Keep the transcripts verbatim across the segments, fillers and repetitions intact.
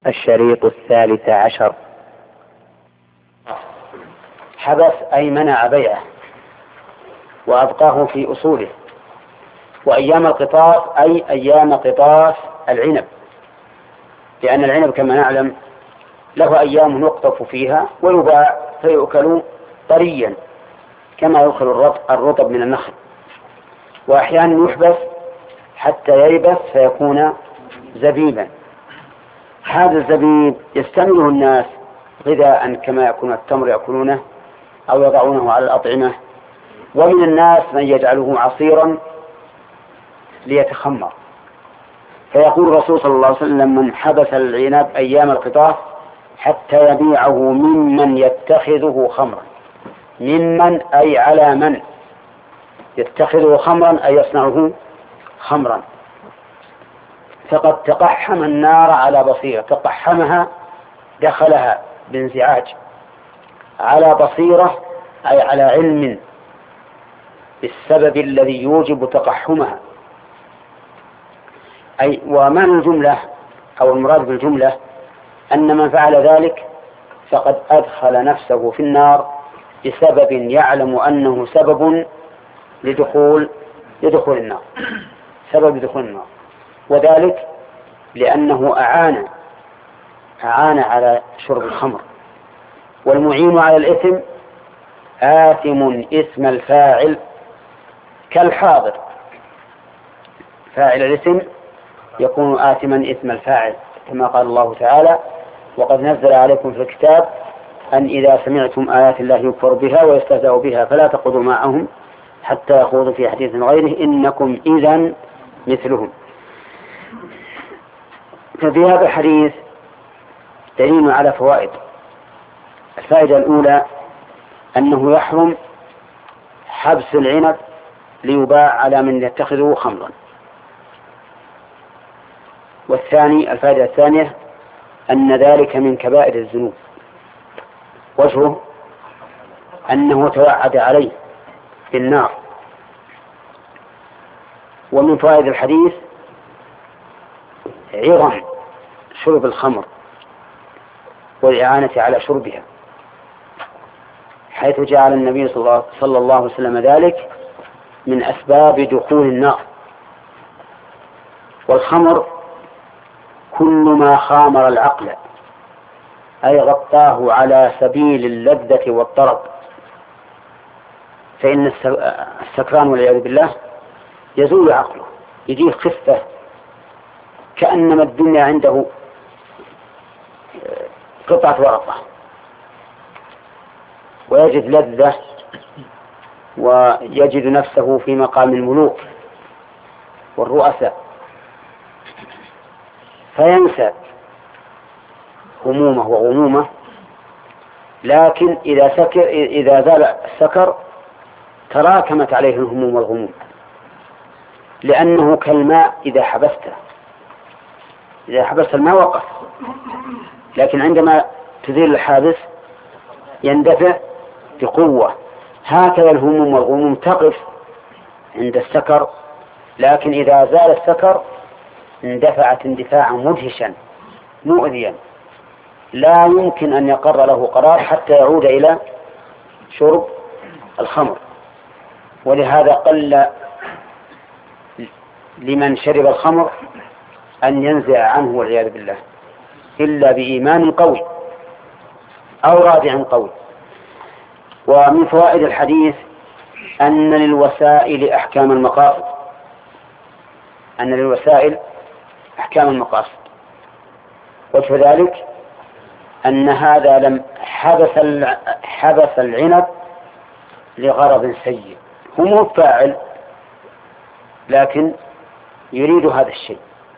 الشريط الثالث عشر. حبس أي منع بيعه وأبقاه في أصوله. وأيام القطاف أي أيام قطاف العنب، لأن العنب كما نعلم له أيام يقطف فيها ويباع فيؤكل طريا كما يؤكل الرطب من النخل، وأحيانا يحبس حتى ييبس فيكون زبيبا. هذا الزبيب يستعمله الناس غذاء كما يكون التمر يأكلونه أو يضعونه على الأطعمة، ومن الناس من يجعله عصيرا ليتخمر. فيقول الرسول صلى الله عليه وسلم: من حبس العنب أيام القطاف حتى يبيعه ممن يتخذه خمرا. ممن أي على من يتخذه خمرا أي يصنعه خمرا. فقد تقحم النار على بصيرة، تقحمها دخلها بانزعاج، على بصيرة أي على علم بالسبب الذي يوجب تقحمها. أي ومعنى الجملة أو المراد بالجملة أن من فعل ذلك فقد أدخل نفسه في النار بسبب يعلم أنه سبب لدخول لدخول النار سبب لدخول النار وذلك لأنه أعان أعان على شرب الخمر. والمعين على الإثم آثم إثم الفاعل كالحاضر. فاعل الإثم يكون آثما إثم الفاعل، كما قال الله تعالى: وقد نزل عليكم في الكتاب أن إذا سمعتم آيات الله يكفر بها ويستهزأ بها فلا تقعدوا معهم حتى يخوضوا في حديث غيره إنكم إذن مثلهم. ففي هذا الحديث دليل على فوائد. الفائدة الأولى أنه يحرم حبس العنب ليباع على من يتخذه خمرا. والثاني الفائدة الثانية أن ذلك من كبائر الذنوب، وجهه أنه توعد عليه بالنار. ومن فوائد الحديث عظم شرب الخمر والإعانة على شربها، حيث جعل النبي صلى الله عليه وسلم ذلك من أسباب دخول النار. والخمر كل ما خامر العقل أي غطاه على سبيل اللذة والطرب، فإن السكران والعياذ بالله يزول عقله، يجيه خفة كأنما الدنيا عنده قطعة ورقة، ويجد لذة ويجد نفسه في مقام الملوك والرؤساء، فينسى همومه وغمومه. لكن إذا سكر إذا زال السكر تراكمت عليه الهموم والغموم، لأنه كالماء إذا حبسته إذا حبست الماء وقف، لكن عندما تزيل الحابس يندفع بقوة. هكذا الهموم والغموم تقف عند السكر، لكن إذا زال السكر اندفعت اندفاعا مدهشا مؤذيا لا يمكن أن يقر له قرار حتى يعود إلى شرب الخمر. ولهذا قل لمن شرب الخمر أن ينزع عنه والعياذ بالله إلا بإيمان قوي أو رادع قوي. ومن فوائد الحديث أن للوسائل أحكام المقاصد أن للوسائل أحكام المقاصد وجه ذلك أن هذا لم حبس حبس العنب لغرض سيء، هو مو فاعل لكن يريد هذا الشيء.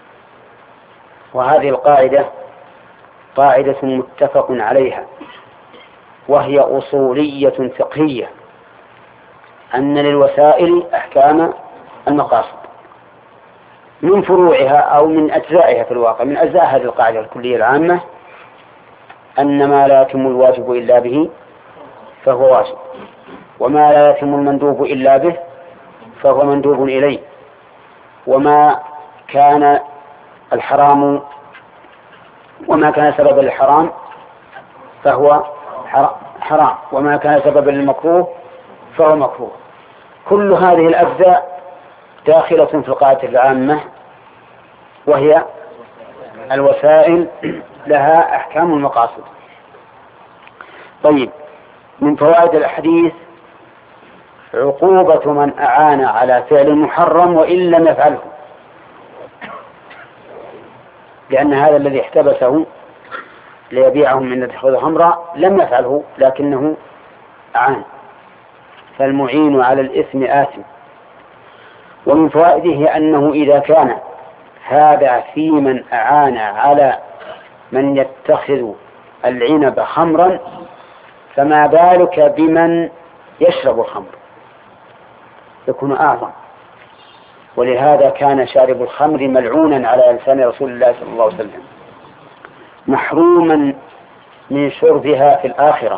وهذه القاعدة قاعدة متفق عليها، وهي أصولية فقهية، أن للوسائل أحكام المقاصد. من فروعها أو من أجزائها في الواقع، من أجزاء هذه القاعدة الكلية العامة أن ما لا يتم الواجب إلا به فهو واجب، وما لا يتم المندوب إلا به فهو مندوب إليه، وما كان الحرام وما كان سببا للحرام فهو حرام، وما كان سببا للمكروه فهو مكروه. كل هذه الأجزاء داخلة في القاعدة العامة، وهي الوسائل لها أحكام المقاصد. طيب، من فوائد الحديث عقوبة من أعان على فعل محرم وإن لم يفعله، لأن هذا الذي احتبسه ليبيعهم من يتخذ خمرا لم يفعله لكنه أعان، فالمعين على الإثم آثم. ومن فوائده أنه إذا كان هذا في من أعان على من يتخذ العنب خمرا فما بالك بمن يشرب الخمر، يكون أعظم. ولهذا كان شارب الخمر ملعونا على لسان رسول الله صلى الله عليه وسلم، محروما من شربها في الآخرة،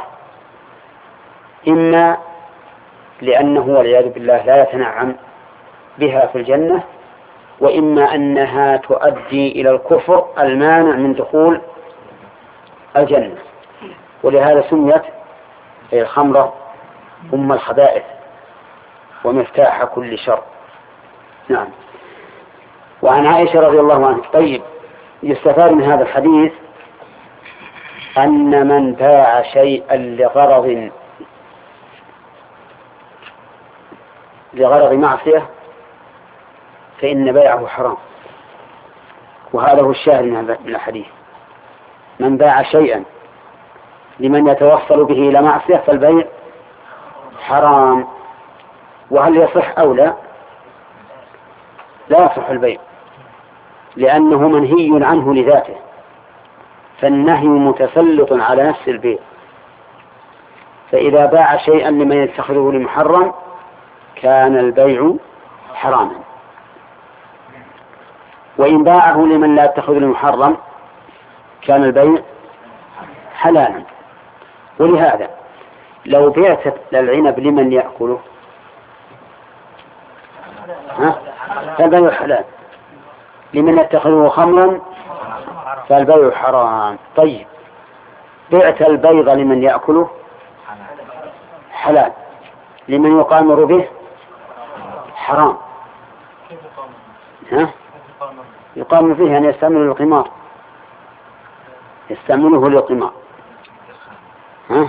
إما لأنه والعياذ بالله لا يتنعم بها في الجنة، وإما أنها تؤدي إلى الكفر المانع من دخول الجنة. ولهذا سميت الخمرة أم الخبائث ومفتاح كل شر. نعم. وعن عائشة رضي الله عنها. طيب، يستفاد من هذا الحديث أن من باع شيئا لغرض لغرض معصية فإن بيعه حرام، وهذا هو الشاهد من الحديث. من باع شيئا لمن يتوصل به إلى معصية فالبيع حرام. وهل يصح أو لا؟ لا يصح البيع، لأنه منهي عنه لذاته، فالنهي متسلط على نفس البيع. فإذا باع شيئا لمن يتخذه لمحرم كان البيع حراما، وإن باعه لمن لا يتخذه لمحرم كان البيع حلالا. ولهذا لو بعت العنب لمن يأكله فالبيع حلال، لمن يتخذه خمرا فالبيع حرام. طيب، بعت البيض لمن يأكله حلال، لمن يقامر به حرام. ها؟ يقامر به يعني يستعمل القمار، يستعمله للقمار. ها؟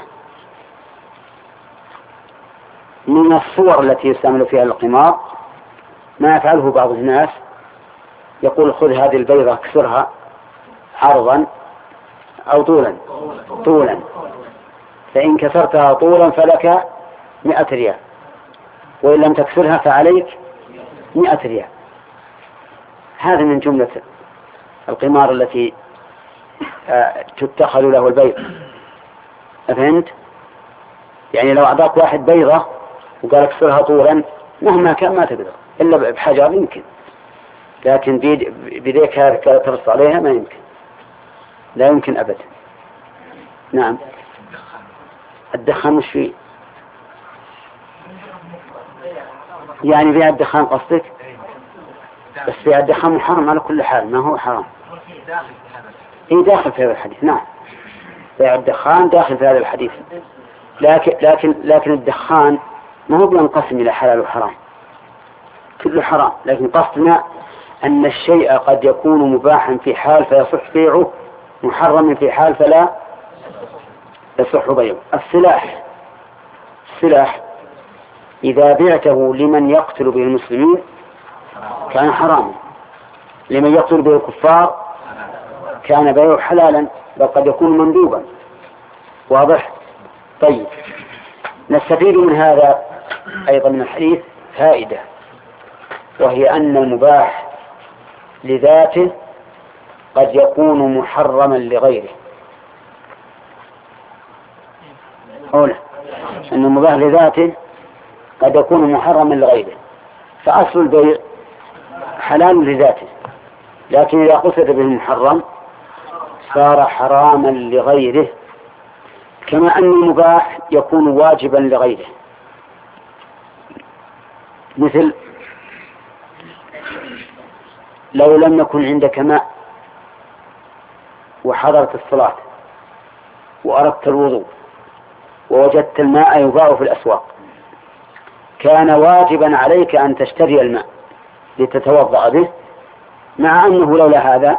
من الصور التي يستعمل فيها القمار ما يفعله بعض الناس، يقول خذ هذه البيضة اكسرها عرضا أو طولا طولا فإن كسرتها طولا فلك مئة ريال، وإن لم تكسرها فعليك مئة ريال. هذا من جملة القمار التي تتخذ له البيض. أفهمت؟ يعني لو أعطاك واحد بيضة وقال اكسرها طولا مهما كان ما تقدر إلا بحجر يمكن، لكن بيديك هذا ترص عليها ما يمكن، لا يمكن أبدا. نعم. الدخان مش فيه يعني بيع الدخان قصدك؟ بس بيع الدخان محرم على كل حال، ما هو حرام. إيه داخل في هذا الحديث. نعم، بيع الدخان داخل في هذا الحديث، لكن لكن لكن الدخان ما هو بينقسم إلى حلال وحرام، كله حرام. لكن قصدنا أن الشيء قد يكون مباحا في حال فيصح بيعه، محرم في حال فلا يصح بيعه. السلاح السلاح إذا بعته لمن يقتل به المسلمين كان حراما، لمن يقتل به الكفار كان بيعه حلالا، بل قد يكون مندوبا. واضح؟ طيب، نستفيد من هذا أيضا من الحديث فائدة، وهي أن المباح لذاته قد يكون محرما لغيره. أولا أن المباح لذاته قد يكون محرما لغيره، فأصل البيع حلال لذاته، لكن إذا قصد به المحرم صار حراما لغيره، كما أن المباح يكون واجبا لغيره. مثل لو لم يكن عندك ماء وحضرت الصلاة وأردت الوضوء ووجدت الماء يباع في الأسواق، كان واجبا عليك أن تشتري الماء لتتوضأ به، مع أنه لولا هذا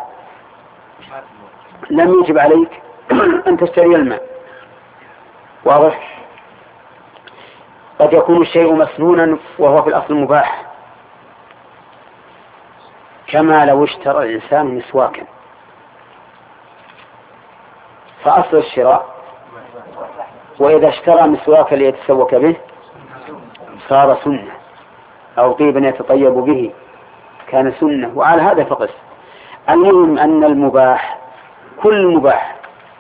لم يجب عليك أن تشتري الماء. واضح؟ قد يكون الشيء مسنونا وهو في الأصل مباح، كما لو اشترى الإنسان مسواكا، فأصل الشراء، وإذا اشترى مسواكا ليتسوك به صار سنة، أو طيبا يتطيب به كان سنة، وعلى هذا فقس. المهم أن المباح كل مباح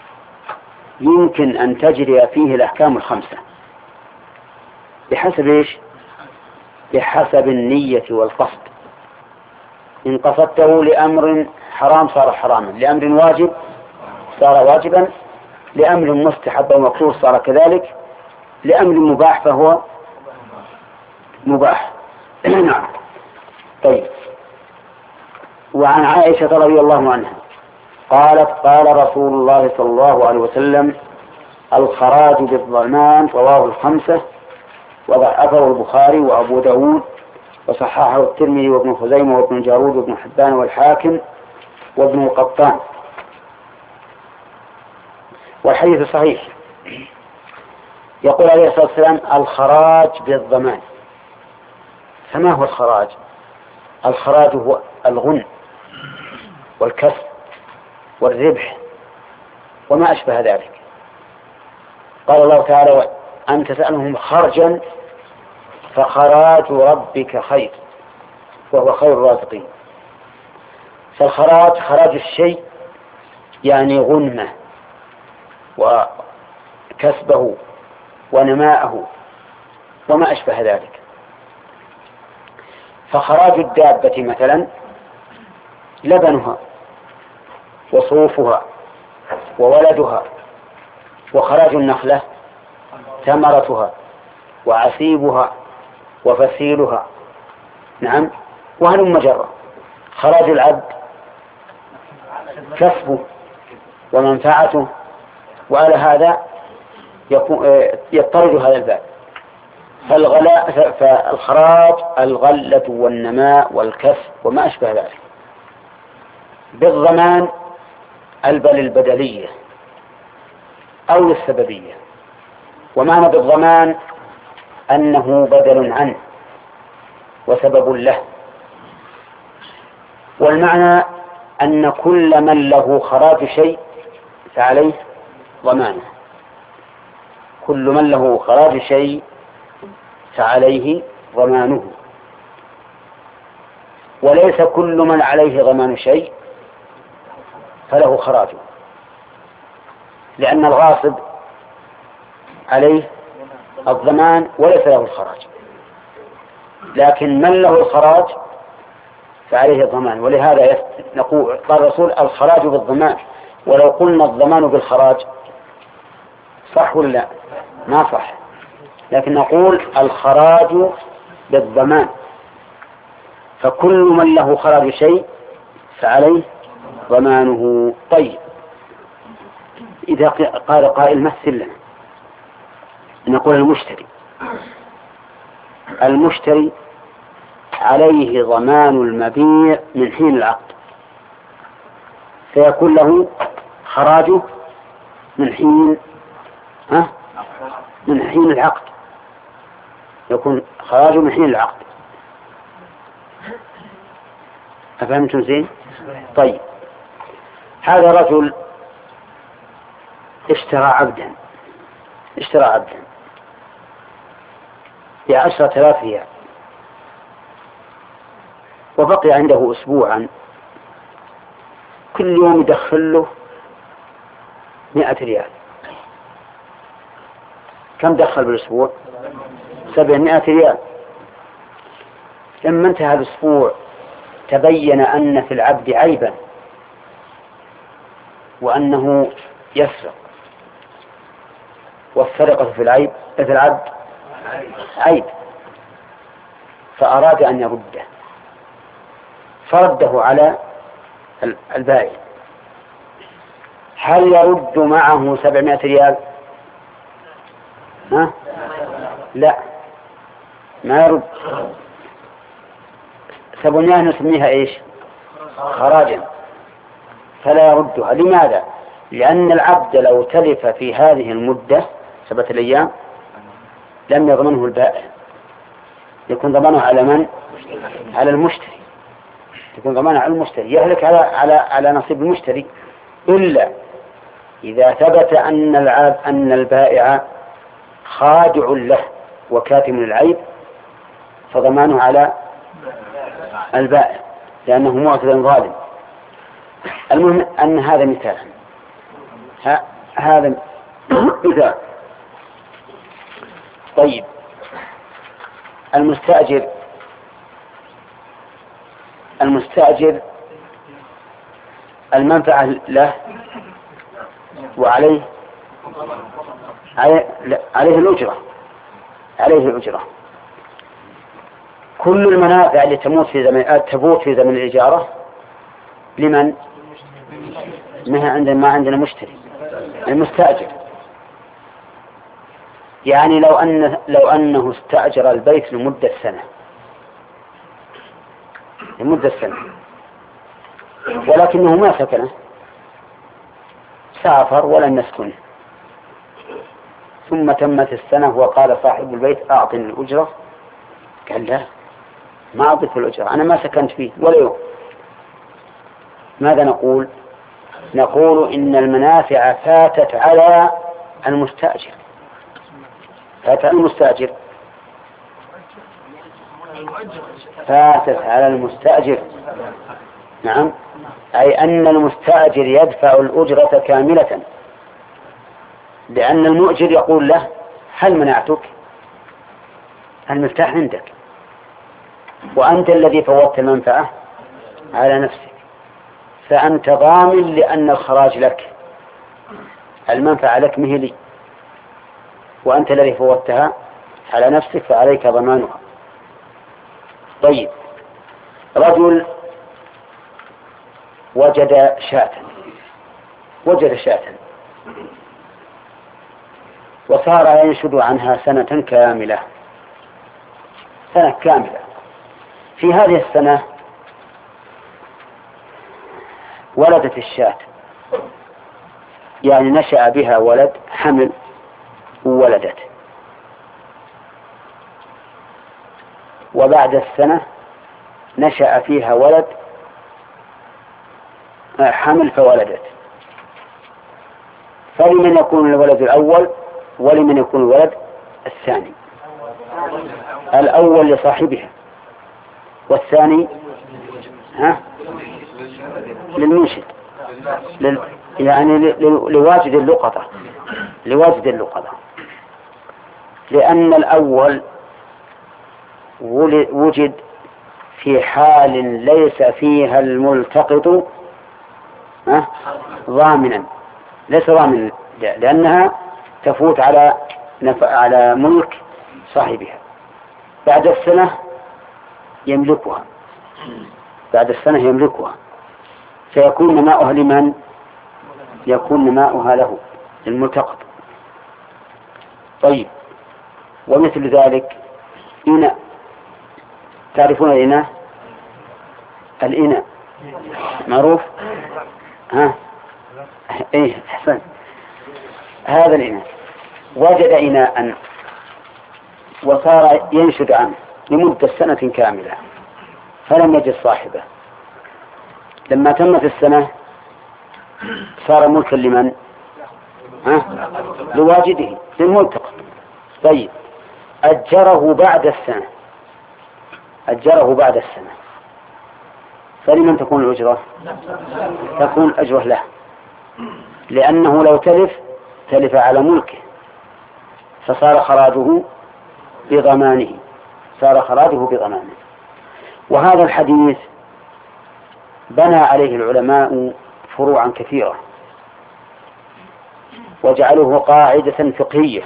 يمكن أن تجري فيه الأحكام الخمسة بحسب إيش؟ بحسب النية والقصد. إن قصدته لأمر حرام صار حراما، لأمر واجب صار واجبا، لأمر مستحب ومكروه صار كذلك، لأمر مباح فهو مباح. نعم. طيب. وعن عائشة رضي الله عنها قالت قال رسول الله صلى الله عليه وسلم: الخراج بالضمان، رواه الخمسة وضعفه البخاري وأبو داود وصححه الترمذي وابن خزيمة وابن جارود وابن حبان والحاكم وابن القطان، والحديث صحيح. يقول عليه الصلاة والسلام: الخراج بالضمان. فما هو الخراج؟ الخراج هو الغنم والكسب والربح وما أشبه ذلك. قال الله تعالى: أن تسألهم خرجا فخراج ربك خير وهو خير الرازقين. فالخراج خراج الشيء يعني غنمه وكسبه ونماءه وما أشبه ذلك. فخراج الدابة مثلا لبنها وصوفها وولدها، وخراج النخلة ثمرتها وعسيبها وفسيلها. نعم. وهلم جرا. خراج العبد كسبه ومنفعته، وعلى هذا يضطرد هذا الباب. فالغلاء فالخراج الغلة والنماء والكسب وما أشبه ذلك. بالضمان البل البدلية أو السببية. ومعنى بالضمان أنه بدل عنه وسبب له. والمعنى أن كل من له خراج شيء فعليه ضمانه، كل من له خراج شيء فعليه ضمانه، وليس كل من عليه ضمان شيء فله خراجه، لأن الغاصب عليه الضمان وليس له الخراج، لكن من له الخراج فعليه الضمان. ولهذا نقول قال الرسول: الخراج بالضمان. ولو قلنا الضمان بالخراج صح ولا لا؟ ما صح، لكن نقول الخراج بالضمان، فكل من له خراج شيء فعليه ضمانه. طيب، إذا قال قائل: مثل لنا. نقول: المشتري المشتري عليه ضمان المبيع من حين العقد، فيكون له خراجه من حين ها من حين العقد، يكون خراجه من حين العقد. أفهمتم زين؟ طيب، هذا رجل اشترى عبدا اشترى عبدا بعشرة آلاف ريال، وبقي عنده أسبوعا، كل يوم يدخل له مئة ريال. كم دخل بالأسبوع؟ سبعمائة ريال. لما انتهى الأسبوع تبين أن في العبد عيبا، وأنه يسرق، والسرقة في العيب في العبد عيب، فأراد أن يرده، فرده على البائع هل يرد معه سبعمائة ريال؟ ها؟ لا، ما يرد. سبعمائة نسميها إيش؟ خراجا، فلا يردها. لماذا؟ لأن العبد لو تلف في هذه المدة سبعة الأيام لم يضمنه البائع، يكون ضمانه على من؟ على المشتري، يكون ضمانه على المشتري، يهلك على على على نصيب المشتري، إلا إذا ثبت أن العاب أن البائع خادع له وكاتم العيب فضمانه على البائع لأنه معتد ظالم. المهم أن هذا مثال، هذا مثال. طيب، المستأجر المستأجر المنفعة له وعليه عليه, عليه الأجرة عليه الأجرة كل المنافع اللي تموت في زمن تبوت في زمن الإجارة لمن؟ ما عندنا ما عندنا مشتري، المستأجر. يعني لو أن لو أنه استأجر البيت لمدة سنة لمدة سنة ولكنه ما سكنه، سافر ولم يسكنه، ثم تمت السنة وقال صاحب البيت أعطني الأجرة، قال لا ما أعطيك الأجرة، أنا ما سكنت فيه ولا يوم. ماذا نقول؟ نقول إن المنافع فاتت على المستأجر، فاتت على المستأجر فاتت على المستأجر نعم، أي أن المستأجر يدفع الأجرة كاملة، لأن المؤجر يقول له هل منعتك؟ المفتاح عندك وأنت الذي فوتت المنفعة على نفسك، فأنت ضامن لأن الخراج لك، المنفعة لك مهلي وأنت الذي فوتها على نفسك فعليك ضمانها. طيب، رجل وجد شاة وجد شاة وصار ينشد عنها سنة كاملة سنة كاملة. في هذه السنة ولدت الشاة، يعني نشأ بها ولد، حمل وولدت، وبعد السنة نشأ فيها ولد حمل فولدت، فلمن يكون الولد الأول ولمن يكون الولد الثاني؟ الأول لصاحبها والثاني ها للمنشد، لل... يعني لواجد اللقطة لواجد اللقطة لأن الأول وجد في حال ليس فيها الملتقط ضامنا، ليس ضامنا لأنها تفوت على نف... على ملك صاحبها. بعد السنة يملكها بعد السنة يملكها فيكون نماؤها لمن؟ يكون نماؤها له الملتقط. طيب، ومثل ذلك إناء، تعرفون الإناء؟ الإناء معروف؟ ها إيه حسن، هذا الإناء وجد إناء وصار ينشد عنه لمدة سنة كاملة فلم يجد صاحبه. لما تمت السنة صار ملكا لمن؟ ها؟ لواجده للملتقط. طيب، أجره بعد السنة أجره بعد السنة فلمن تكون الأجرة؟ تكون الأجرة له، لأنه لو تلف تلف على ملكه فصار خراجه بضمانه صار خراجه بضمانه. وهذا الحديث بنى عليه العلماء فروعا كثيرة وجعلوه قاعدة فقهية،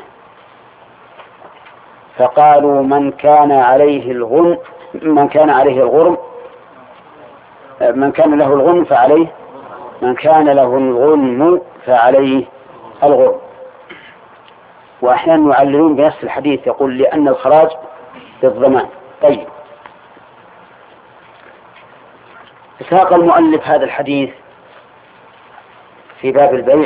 فقالوا من كان عليه الغنم من كان عليه الغرم من كان له الغنم فعليه من كان له الغنم فعليه الغرم. وأحيانا يعللون بنفس الحديث يقول لأن الخراج بالضمان. طيب، ساق المؤلف هذا الحديث في باب البيع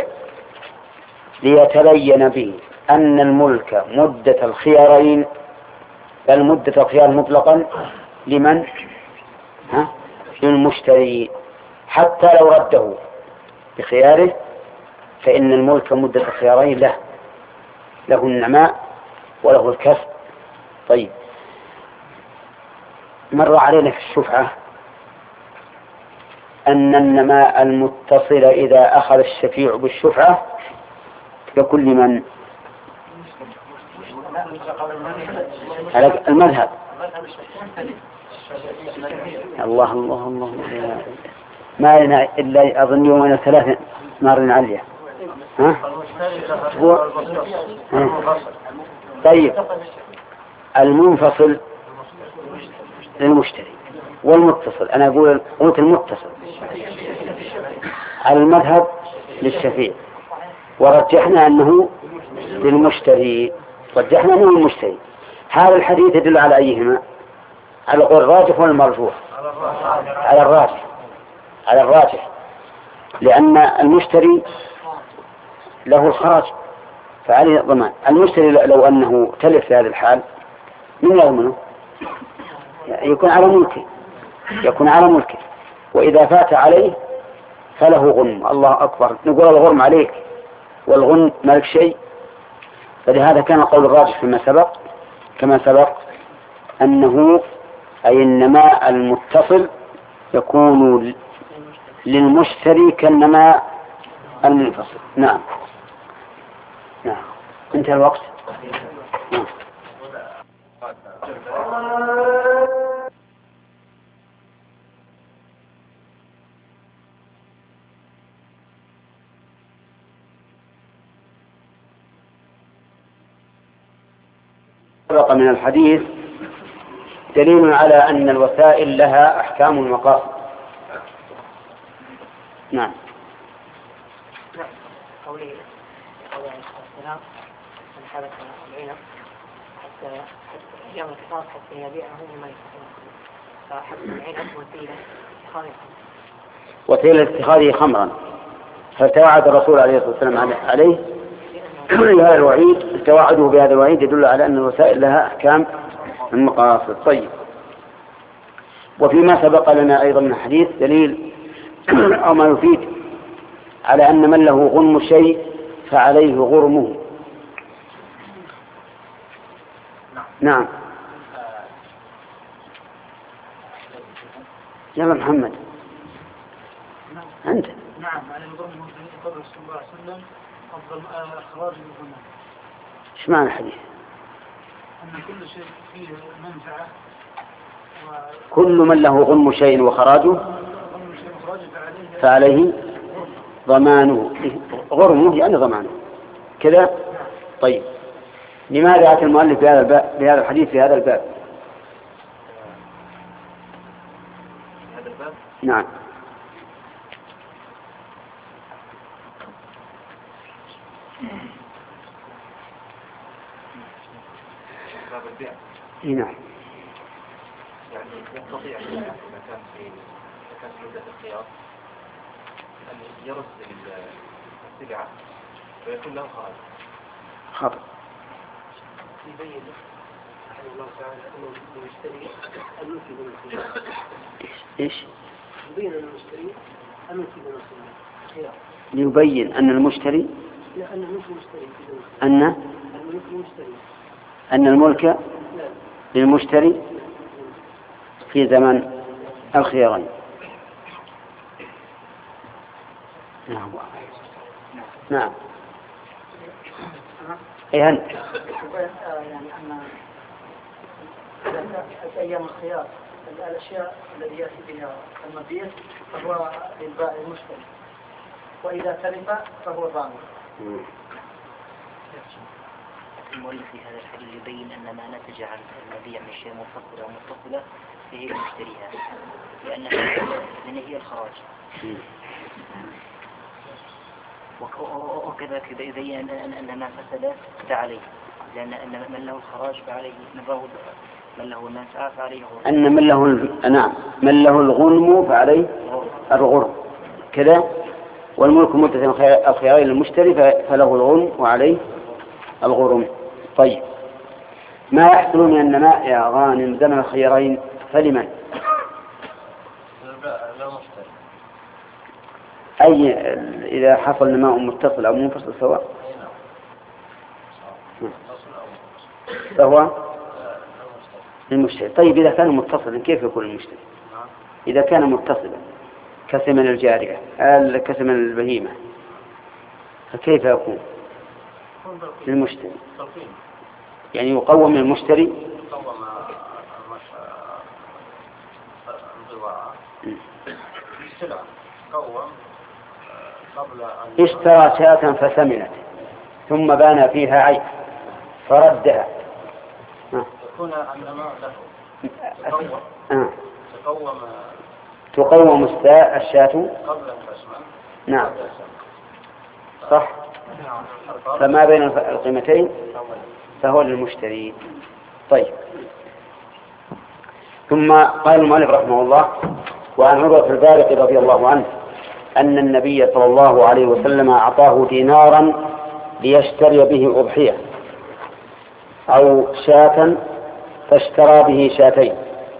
ليتبين به أن الملك مدة الخيارين، بل مدة الخيار مطلقا لمن؟ ها؟ للمشتري، حتى لو رده بخياره فإن الملك مدة الخيارين له، له النماء وله الكسب. طيب، مر علينا في الشفعة أن النماء المتصل إذا أخذ الشفيع بالشفعة يكون لمن؟ على المذهب. الله الله الله ما لنا إلا أظن يومين ثلاثة نار عليا. ها؟ أسبوع. طيب، المنفصل للمشتري والمتصل، أنا أقول قلت المتصل على المذهب للشفيع، ورجحنا أنه للمشتري، رجحنا أنه للمشتري. هذا الحديث يدل على أيهما؟ على القول الراجح ولا المرجوح؟ على الراجح، على الراجح، لأن المشتري له الخراج فعليه الضمان. المشتري لو أنه تلف في هذا الحال من يضمنه؟ يكون على ملكه، يكون على ملكه، وإذا فات عليه فله غنم. الله أكبر، نقول الغرم عليك والغنم مالك شيء. فلهذا كان قول الراجح فيما سبق كما سبق أنه أي النماء المتصل يكون للمشتري كالنماء المنفصل. نعم نعم. انتهى الوقت. نعم. سبق من الحديث دليل على أن الوسائل لها أحكام المقاصد. نعم. قوله قوله عليه الصلاة والسلام من حدث العنب حتى أيام الكفار حتى يبيعه مما يستحق، فحبس العنب وسيلة اتخاذ وسيلة اتخاذه خمرا، فتوعد الرسول عليه الصلاة والسلام عليه بهذا الوعيد. التوعده بهذا الوعيد يدل على أن الوسائل لها أحكام المقاصد. طيب، وفيما سبق لنا أيضا من الحديث دليل أو ما يفيد على أن من له غنم شيء فعليه غرمه. نعم. يلا محمد أنت. نعم، على الغرم قول صلى الله عليه وسلم أفضل أخراج الغنم. إيش معنى الحديث؟ أن كل شيء فيه منفعة، كل من له غنم شيء وخراجه فعليه ضمانه. غرمه يعني ضمانه كذا. طيب، لماذا أتى المؤلف بهذا الباب بهذا الحديث في هذا الباب؟ هذا الباب؟ نعم. باب البيع. نعم. يعني يستطيع إذا كان في إذا كان في مدة الخيار أن يرد السلعة ويكون له خارج. خطأ. يبين رحمه الله تعالى أنه المشتري الملك بالنصيب. إيش؟ يبين أن المشتري الملك بالنصيب. ليبين أن المشتري لا، أن الملك المشتري أن الملك المشتري أن الملك للمشتري في زمن الخيارين. نعم نعم. أي أنت يعني أن أيام الخيار الأشياء التي يأتي بها المبيع فهو للبائع المشتري، وإذا تلف فهو ضامن. المؤلف في هذا الحديث يبين أن ما نتج عن المبيع من شيء منفصل أو متصلة فهي المشتريها، لأنها من هي الخراج. وكذلك يبين أن ما فسد فعليه، لأن أن من له الخراج فعليه، من له المنفعة فعليه غرم. أن من له نعم من له الغنم فعليه الغرم كذا، والملك مدة الخيارين للمشتري فله الغنم وعليه الغرم. طيب، ما يحصل من النماء يا غانم زمن الخيارين فلمن؟ أي إذا حصل نماء متصل أو منفصل سواء فهو المشتري. طيب إذا كان متصلا كيف يكون المشتري؟ إذا كان متصلا كثمن الجارية كثمن البهيمة فكيف يكون للمشتري؟ يعني يقوم المشتري اشترى شاة فثمنت ثم بان فيها عيب فردها، يكون النماء له تقوم آه. تقوم تقوم الشاة قبل أن تسمن. نعم صح. فما بين القيمتين فهو للمشتري. طيب، ثم قال المؤلف رحمه الله: وعن عروة البارق رضي الله عنه أن النبي صلى الله عليه وسلم أعطاه دينارا ليشتري به أضحية أو شاة فاشترى به شاتين،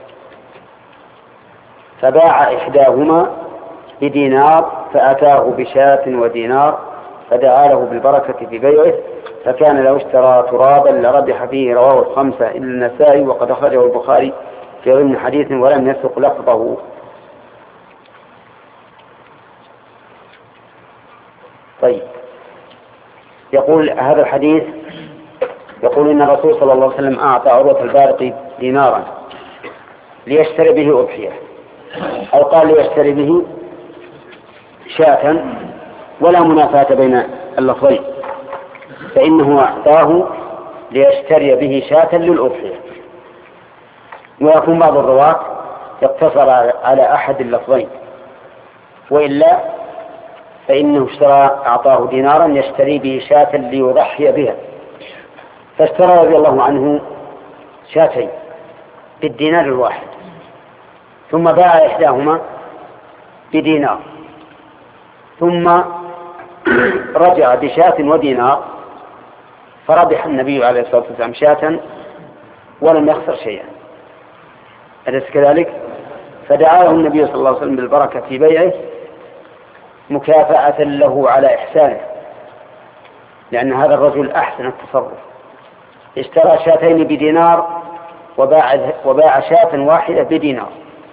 فباع إحداهما بدينار فأتاه بشاة ودينار فدعا له بالبركة في بيعه، فكان لو اشترى ترابا لربح فيه. رواه الخمسة إلا النسائي، وقد أخرجه البخاري في ضمن حديث ولم يسق لفظه. طيب، يقول هذا الحديث يقول إن الرسول صلى الله عليه وسلم أعطى عروة البارق دينارا ليشتري به أضحية، أو قال ليشتري به شاة، ولا منافاة بين اللفظين، فإنه أعطاه ليشتري به شاة للأضحية. ويكون بعض الرواة يقتصر على أحد اللفظين، وإلا فإنه اشترى أعطاه دينارا يشتري به شاة ليضحي بها، فاشترى رضي الله عنه شاتين بالدينار الواحد، ثم باع إحداهما بدينار، ثم رجع بشاة ودينار، فربح النبي عليه الصلاة والسلام شاة ولم يخسر شيئا. أليس كذلك؟ فدعاه النبي صلى الله عليه وسلم بالبركة في بيعه مكافأة له على إحسانه، لأن هذا الرجل أحسن التصرف، اشترى شاتين بدينار وباع, وباع شاة واحدة بدينار،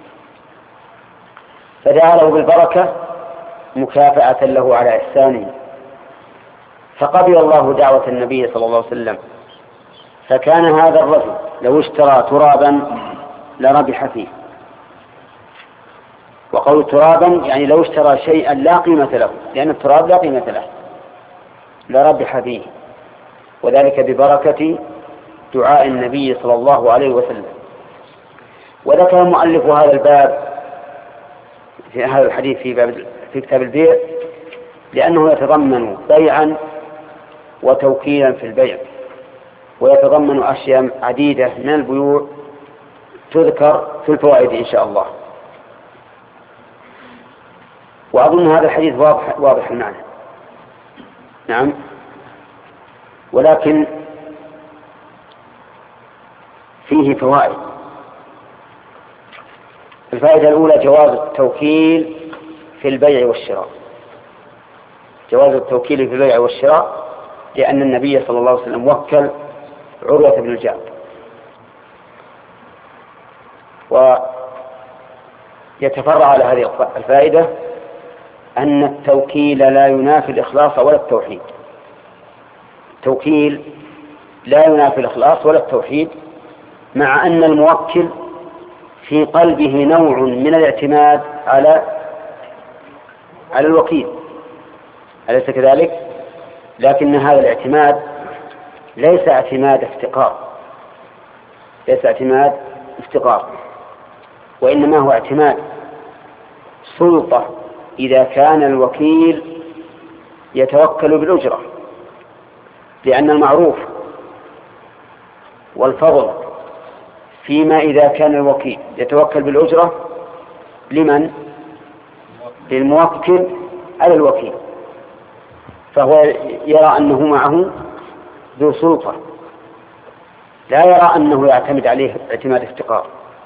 فدعا له بالبركة مكافأة له على إحسانه، فقبل الله دعوة النبي صلى الله عليه وسلم. فكان هذا الرجل لو اشترى ترابا لربح فيه، وقول ترابا يعني لو اشترى شيئا لا قيمة له، لأن التراب لا قيمة له، لربح فيه، وذلك ببركة دعاء النبي صلى الله عليه وسلم. وذكر المؤلف هذا الباب في هذا الحديث في, باب في كتاب البيع لأنه يتضمن بيعا وتوكيلا في البيع، ويتضمن أشياء عديدة من البيوع تذكر في الفوائد إن شاء الله. وأظن هذا الحديث واضح, واضح المعنى. نعم، ولكن فيه فوائد. الفائدة الأولى جواز التوكيل في البيع والشراء، جواز التوكيل في البيع والشراء، لأن النبي صلى الله عليه وسلم وكل عروة بن الجعد. ويتفرع على هذه الفائدة أن التوكيل لا ينافي الإخلاص ولا التوحيد. التوكيل لا ينافي الإخلاص ولا التوحيد، مع أن الموكل في قلبه نوع من الاعتماد على على الوكيل، أليس كذلك؟ لكن هذا الاعتماد ليس اعتماد افتقار، ليس اعتماد افتقار، وإنما هو اعتماد سلطة إذا كان الوكيل يتوكل بالأجرة، لأن المعروف والفضل فيما إذا كان الوكيل يتوكل بالأجرة لمن؟ للموكل على الوكيل، فهو يرى أنه معه ذو سلطة، لا يرى أنه يعتمد عليه اعتماد افتقار.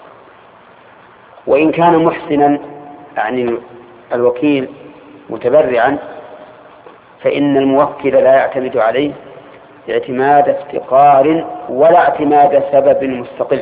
وإن كان محسنا يعني الوكيل متبرعا، فإن الموكل لا يعتمد عليه اعتماد افتقار ولا اعتماد سبب مستقل،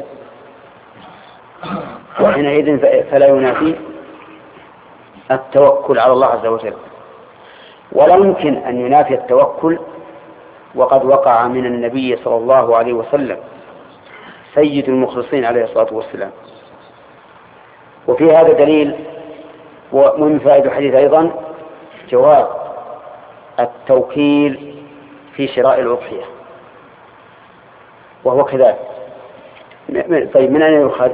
وحينئذ فلا ينافي التوكل على الله عز وجل. ولا يمكن أن ينافي التوكل وقد وقع من النبي صلى الله عليه وسلم سيد المخلصين عليه الصلاة والسلام. وفي هذا دليل، ومن فائدة الحديث أيضا جواز التوكيل في شراء الأضحية، وهو كذلك. طيب من أين يؤخذ؟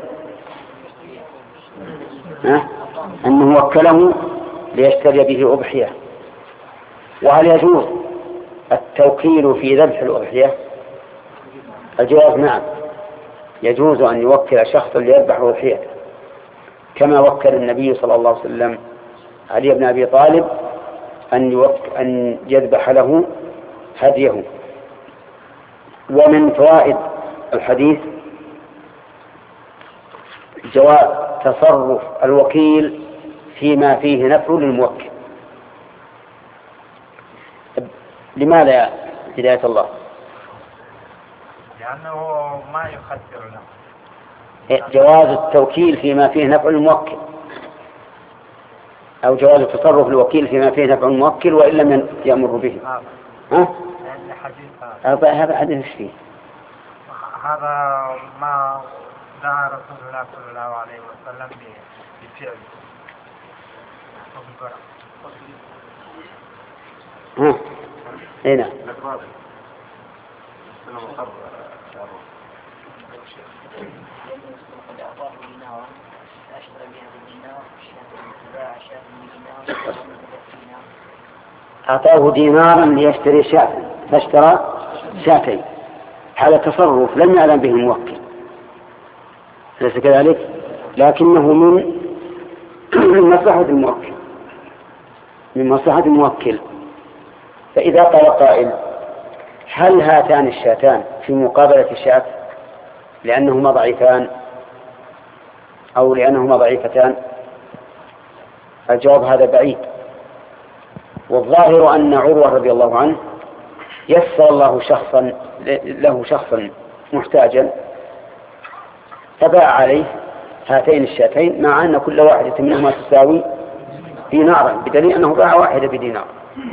أنه وكله ليشتري به أضحية. وهل يجوز التوكيل في ذبح الأضحية؟ الجواب نعم، يجوز أن يوكل شخصا ليذبح أضحية، كما وكل النبي صلى الله عليه وسلم علي بن أبي طالب أن, يوك... أن يذبح له هديه. ومن فوائد الحديث جواز تصرف الوكيل فيما فيه نفع للموكل. لماذا يا هداية الله؟ لأنه ما يخسر له. جواز التوكيل فيما فيه نفع الموكل، أو جواز تصرف الوكيل فيما فيه نفع الموكل وإن لم يأمر به. ها؟ هذا هذا حديث فيه. هذا ما دعا رسول الله صلى الله عليه وسلم بفعل. ها؟ اي نعم. أعطاه دينارا ليشتري شاة فاشترى شاتين، هذا تصرف لم يعلم به الموكل، ليس كذلك؟ لكنه من من مصلحة الموكل من مصلحة الموكل. فإذا قال قائل: هل هاتان الشاتان في مقابلة الشاة لأنهما ضعيفان أو لأنهما ضعيفتان؟ الجواب هذا بعيد. والظاهر أن عروة رضي الله عنه يسر الله شخصا له شخصا محتاجا فباع عليه هاتين الشاتين، مع أن كل واحدة منهما تساوي دينارا، بدليل أنه باع واحدة بدينار.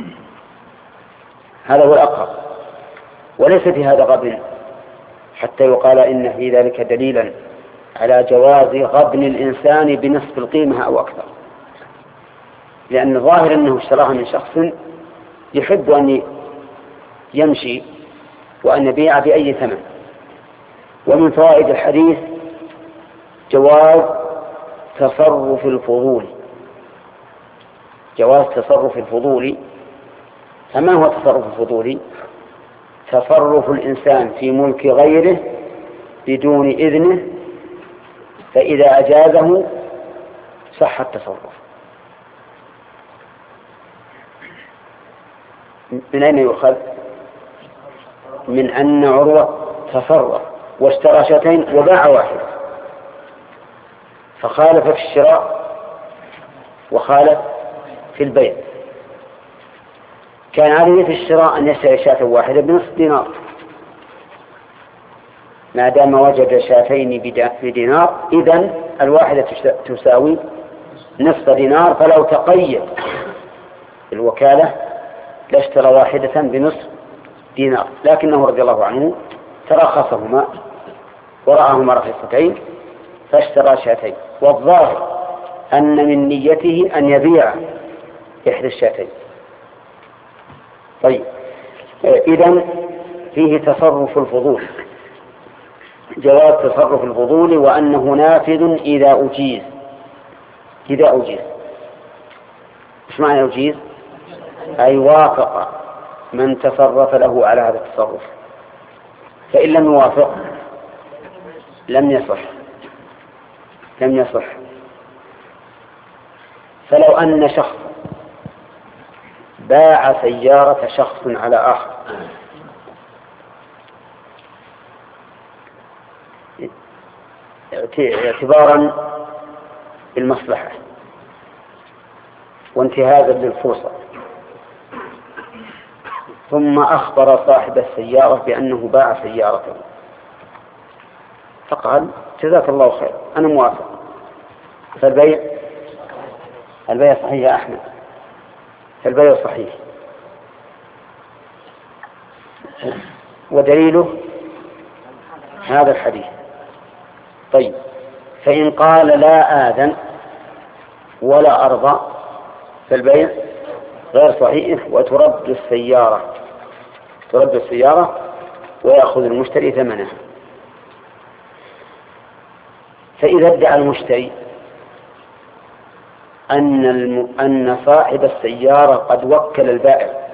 هذا هو الأقرب، وليس في هذا غبن حتى يقال إن في ذلك دليلا على جواز غبن الإنسان بنصف القيمة أو أكثر، لأن الظاهر أنه اشتراها من شخص يحب أن يمشي وأن يبيع بأي ثمن. ومن فوائد الحديث جواز تصرف الفضول جواز تصرف الفضول فما هو تصرف الفضول؟ تصرف الإنسان في ملك غيره بدون إذنه، فإذا أجازه صح التصرف. من أين يؤخذ؟ من أن عروة تصرف واشترى شاتين وباع واحد، فخالف في الشراء وخالف في البيع. كان عليه في الشراء أن يشتري شاة واحدة بنصف دينار، ما دام وجد شاتين بدينار إذن الواحدة تساوي نصف دينار، فلو تقيد الوكالة لاشترى واحدة بنصف دينار، لكنه رضي الله عنه ترخصهما ورآهما رخيصتين فاشترى شاتين. والظاهر أن من نيته أن يبيع إحدى الشاتين. طيب، إذن فيه تصرف الفضول، جواز تصرف الفضول، وأنه نافذ إذا أجيز. إذا أجيز إيش معنى أجيز؟ أي وافق من تصرف له على هذا التصرف، فإن لم يوافق لم يصح لم يصح فلو أن شخص باع سيارة شخص على آخر اعتبارا بالمصلحة وانتهازا للفرصة، ثم أخبر صاحب السيارة بأنه باع سيارته فقال جزاك الله خير أنا موافق، فالبيع البيع صحيح يا أحمد، فالبيع صحيح. ودليله هذا الحديث. طيب، فإن قال لا آذن ولا أرضى فالبيع غير صحيح وترد السيارة ترد السيارة ويأخذ المشتري ثمنها. فإذا ادعى المشتري أن الم... أن صاحب السيارة قد وكل البائع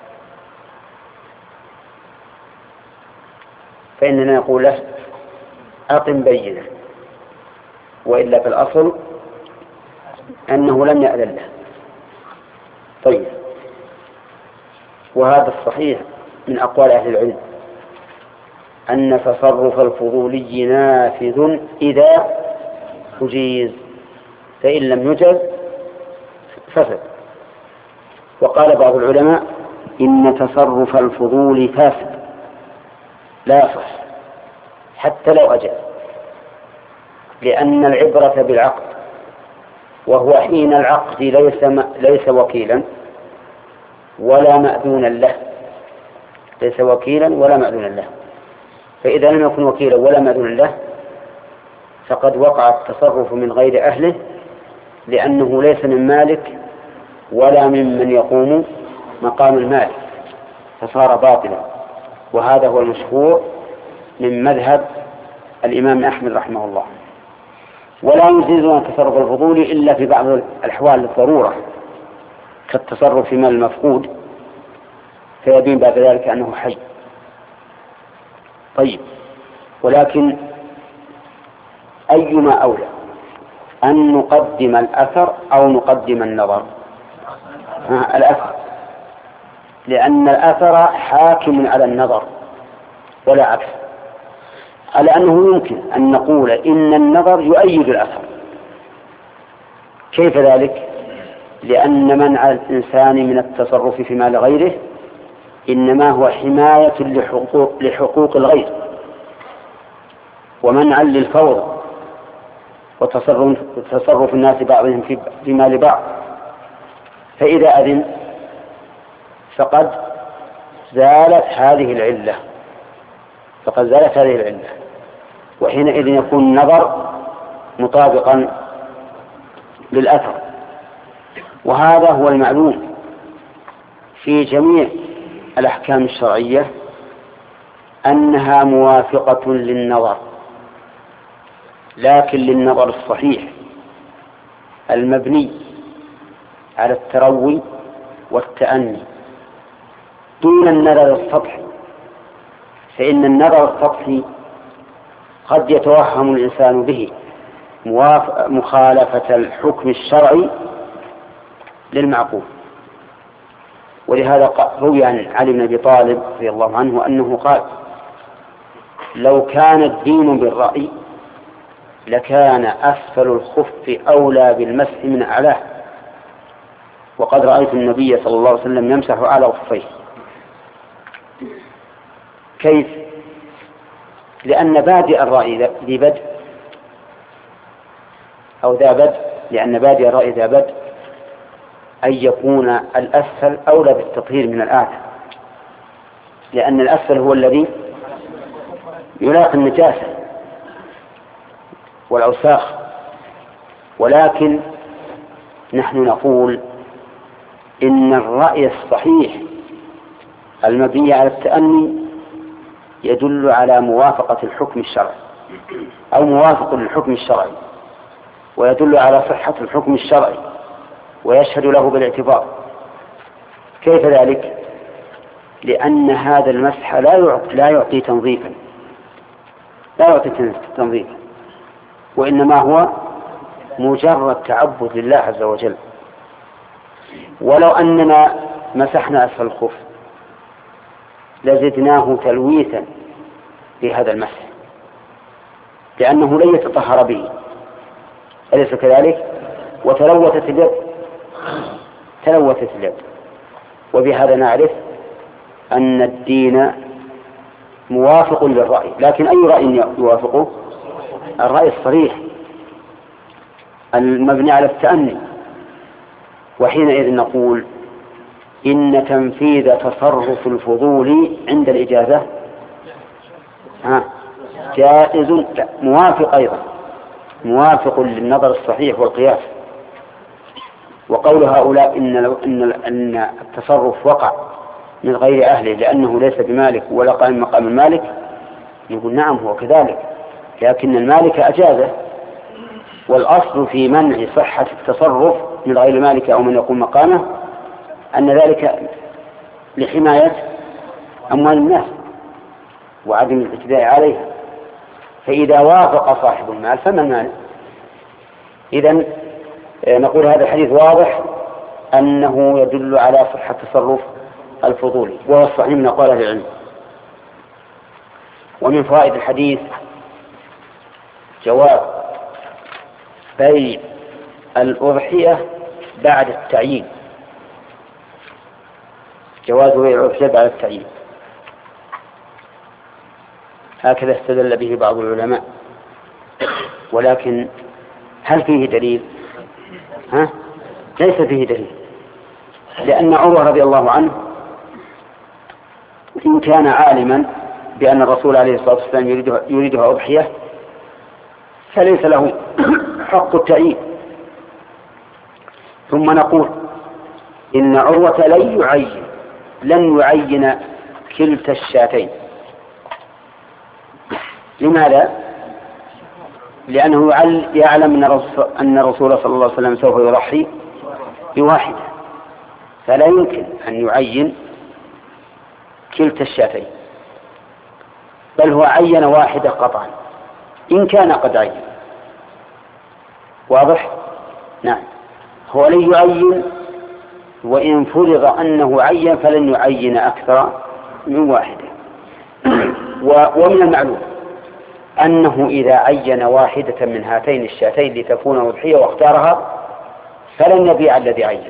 فإننا نقول له أقم بينة، وإلا في الأصل أنه لم يأذن له. طيب، وهذا الصحيح من أقوال أهل العلم أن تصرف الفضولي نافذ إذا أجيز، فإن لم يجز فسد. وقال بعض العلماء إن تصرف الفضول فاسد لا يصح حتى لو أجز، لأن العبرة بالعقد، وهو حين العقد ليس ليس وكيلا ولا مأذونا له ليس وكيلا ولا مأذونا له فإذا لم يكن وكيلا ولا مأذونا له فقد وقع التصرف من غير أهله، لأنه ليس من مالك ولا ممن يقوم مقام المالك، فصار باطلا. وهذا هو المشهور من مذهب الإمام أحمد رحمه الله. ولا يجوز التصرف الفضولي إلا في بعض الأحوال للضرورة كالتصرف في مال المفقود، فيبين بعد ذلك أنه حي. طيب، ولكن أيما أولى أن نقدم الأثر أو نقدم النظر؟ آه الأثر، لأن الأثر حاكم على النظر ولا عكس، على أنه يمكن أن نقول إن النظر يؤيد الأثر. كيف ذلك؟ لأن منع الإنسان من التصرف في مال غيره إنما هو حماية لحقوق, لحقوق الغير ومنعا للفوضى وتصرف تصرف الناس بعضهم في مال بعض. فإذا أذن فقد زالت هذه العلة فقد زالت هذه العلة وحينئذ يكون النظر مطابقا للأثر. وهذا هو المعلوم في جميع الأحكام الشرعية أنها موافقة للنظر، لكن للنظر الصحيح المبني على التروي والتأني دون النظر السطحي، فإن النظر السطحي قد يتوهم الإنسان به مخالفة الحكم الشرعي للمعقول. ولهذا روي عن علي بن أبي طالب رضي الله عنه أنه قال: لو كان الدين بالرأي لكان أسفل الخف أولى بالمسح من أعلاه، وقد رأيت النبي صلى الله عليه وسلم يمسح على خفيه. كيف؟ لأن بادئ الرأي ذي بدء أو ذا بدء لأن بادئ الرأي ذا بدء أن يكون الأسفل أولى بالتطهير من الأعلى، لأن الأسفل هو الذي يلاقي النجاسة والأوساخ. ولكن نحن نقول إن الرأي الصحيح المبني على التأني يدل على موافقة الحكم الشرعي أو موافق للحكم الشرعي، ويدل على صحة الحكم الشرعي ويشهد له بالاعتبار، كيف ذلك؟ لأن هذا المسح لا يعطي, لا يعطي تنظيفا لا يعطي تنظيفا وإنما هو مجرد تعبد لله عز وجل. ولو أننا مسحنا أسفل الخف لزدناه تلويثا بهذا المسح لأنه لن يتطهر به، أليس كذلك؟ وتلوثت اليد تلوثت اليد وبهذا نعرف أن الدين موافق للرأي. لكن أي رأي يوافقه؟ الرأي الصريح المبني على التأني. وحينئذ نقول إن تنفيذ تصرف الفضول عند الإجازة ها جائز، لا موافق أيضا موافق للنظر الصحيح والقياس. وقول هؤلاء إن, لو إن, إن التصرف وقع من غير أهله لأنه ليس بمالك ولا قائم مقام المالك، نقول نعم هو كذلك، لكن المالك أجازه. والأصل في منع صحة التصرف من غير مالك أو من يقوم مقامه أن ذلك لحماية أموال الناس وعدم الاعتداء عليها. فإذا وافق صاحب المال فما المال؟ إذن نقول هذا الحديث واضح أنه يدل على صحة تصرف الفضولي، وهو الصحيح من أقوال أهل العلم. ومن فوائد الحديث جواز بيع الأضحية بعد التعيين، جواز بيع الأضحية بعد التعيين، هكذا استدل به بعض العلماء. ولكن هل فيه دليل؟ ها؟ ليس فيه دليل، لأن عمر رضي الله عنه إن كان عالما بأن الرسول عليه الصلاة والسلام يريدها, يريدها أضحية فليس له حق التعيين. ثم نقول إن عروة لن يعين لن يعين كلتا الشاتين. لماذا؟ لأنه يعلم أن الرسول صلى الله عليه وسلم سوف يضحي بواحدة، فلا يمكن أن يعين كلتا الشاتين، بل هو عين واحدة قطعا إن كان قد عين. واضح؟ نعم، هو لن يعين، وإن فرض أنه عين فلن يعين أكثر من واحدة. ومن المعلوم أنه إذا عين واحدة من هاتين الشاتين لتكون أضحية واختارها فلن يبيع الذي عين،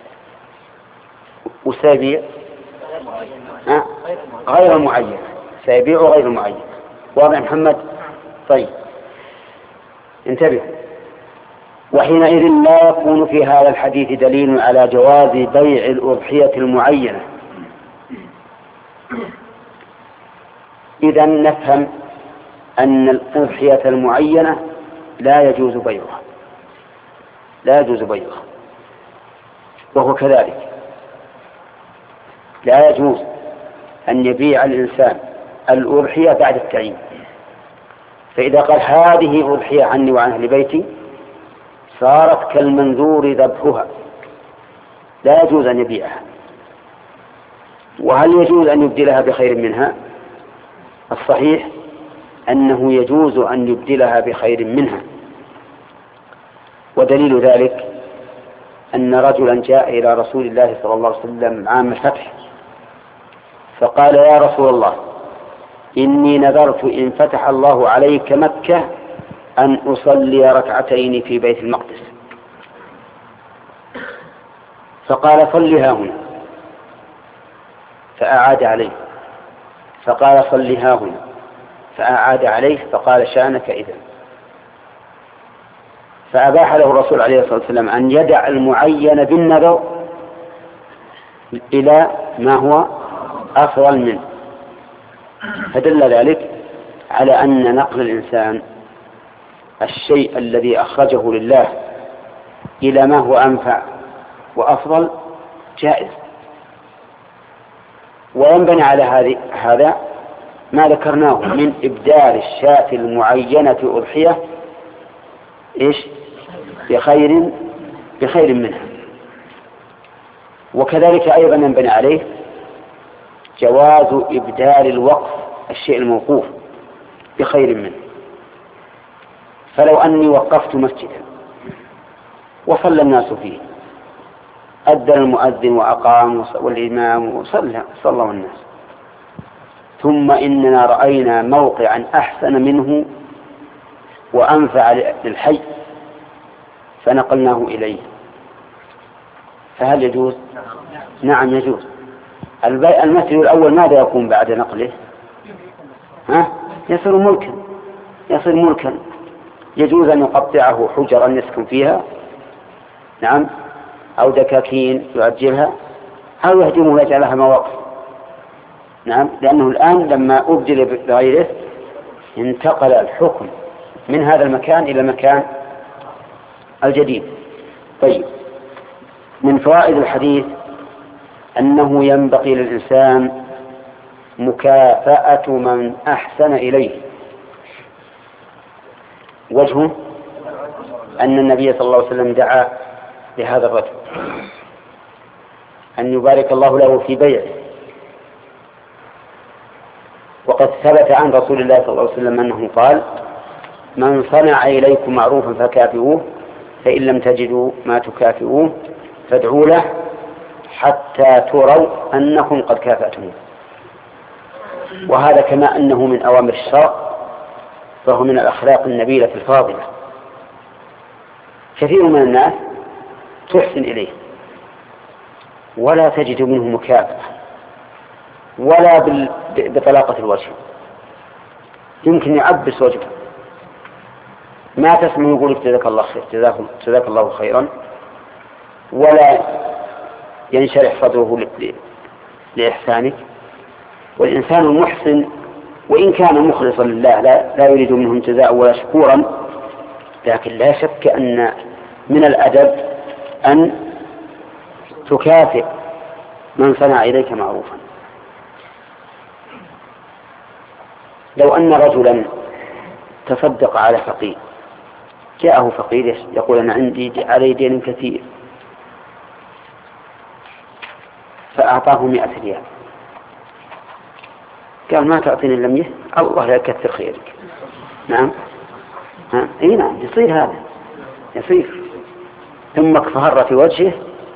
وسيبيع أه؟ غير معين، سيبيع غير معين. واضح محمد؟ طيب انتبه. وحينئذ لا يكون في هذا الحديث دليل على جواز بيع الأضحية المعينة. إذن نفهم أن الأضحية المعينة لا يجوز بيعها لا يجوز بيعها وهو كذلك لا يجوز أن يبيع الإنسان الأضحية بعد التعيين. فإذا قال هذه أضحية عني وعن أهل بيتي صارت كالمنذور ذبحها، لا يجوز أن يبيعها. وهل يجوز أن يبدلها بخير منها؟ الصحيح أنه يجوز أن يبدلها بخير منها. ودليل ذلك أن رجلا جاء إلى رسول الله صلى الله عليه وسلم عام الفتح فقال يا رسول الله إني نذرت إن فتح الله عليك مكة أن أصلي ركعتين في بيت المقدس. فقال صلها هنا، فأعاد عليه، فقال صلها هنا، فأعاد عليه، فقال شأنك إذن. فأباح له الرسول عليه الصلاة والسلام أن يدع المعين بالنذر إلى ما هو أفضل منه. فدل ذلك على أن نقل الإنسان الشيء الذي أخرجه لله إلى ما هو أنفع وأفضل جائز. وينبني على هذا ما ذكرناه من إبدال الشاة المعينة أضحية إيش بخير بخير منها. وكذلك أيضا ينبني عليه جواز إبدال الوقف الشيء الموقوف بخير منه. فلو أني وقفت مسجدا وصلى الناس فيه، أذن المؤذن وأقام والإمام وصلى صلى الناس، ثم إننا رأينا موقعا أحسن منه وأنفع للحي فنقلناه إليه، فهل يجوز؟ نعم يجوز. المثل الأول ماذا يكون بعد نقله؟ ها؟ يصير ملكا، يصير ملكا. يجوز أن يقطعه حجرا يسكن فيها، نعم، أو دكاكين يؤجلها، أو يهدمه ويجعلها مواقف، نعم، لأنه الآن لما أبدل بغيره انتقل الحكم من هذا المكان إلى المكان الجديد. طيب، من فوائد الحديث أنه ينبغي للإنسان مكافأة من أحسن إليه. وجهه أن النبي صلى الله عليه وسلم دعا لهذا الرجل أن يبارك الله له في بيعه، وقد ثبت عن رسول الله صلى الله عليه وسلم أنه قال: من صنع إليكم معروفا فكافئوه، فإن لم تجدوا ما تكافئوه فادعوا له حتى تروا أنكم قد كافأتموه. وهذا كما أنه من أوامر الشرع فهو من الأخلاق النبيلة الفاضلة. كثير من الناس تحسن إليه ولا تجد منه مكافأة ولا بطلاقة الوجه، يمكن يعبس وجهه، ما تسمع يقول جزاك الله خير، جزاك الله خيرا، ولا ينشرح صدره لإحسانك. والإنسان المحسن وإن كان مخلصا لله لا, لا يريد منهم جزاء ولا شكورا، لكن لا شك أن من الأدب أن تكافئ من صنع إليك معروفا. لو أن رجلا تصدق على فقير، جاءه فقير يقول: أنا عندي علي دين كثير، فأعطاه مئة ريال، قال: ما تعطيني إلا مئة، الله لا يكثر خيرك. نعم، ها؟ إيه نعم، يصير هذا، يصير. ثم اكفهر في وجهه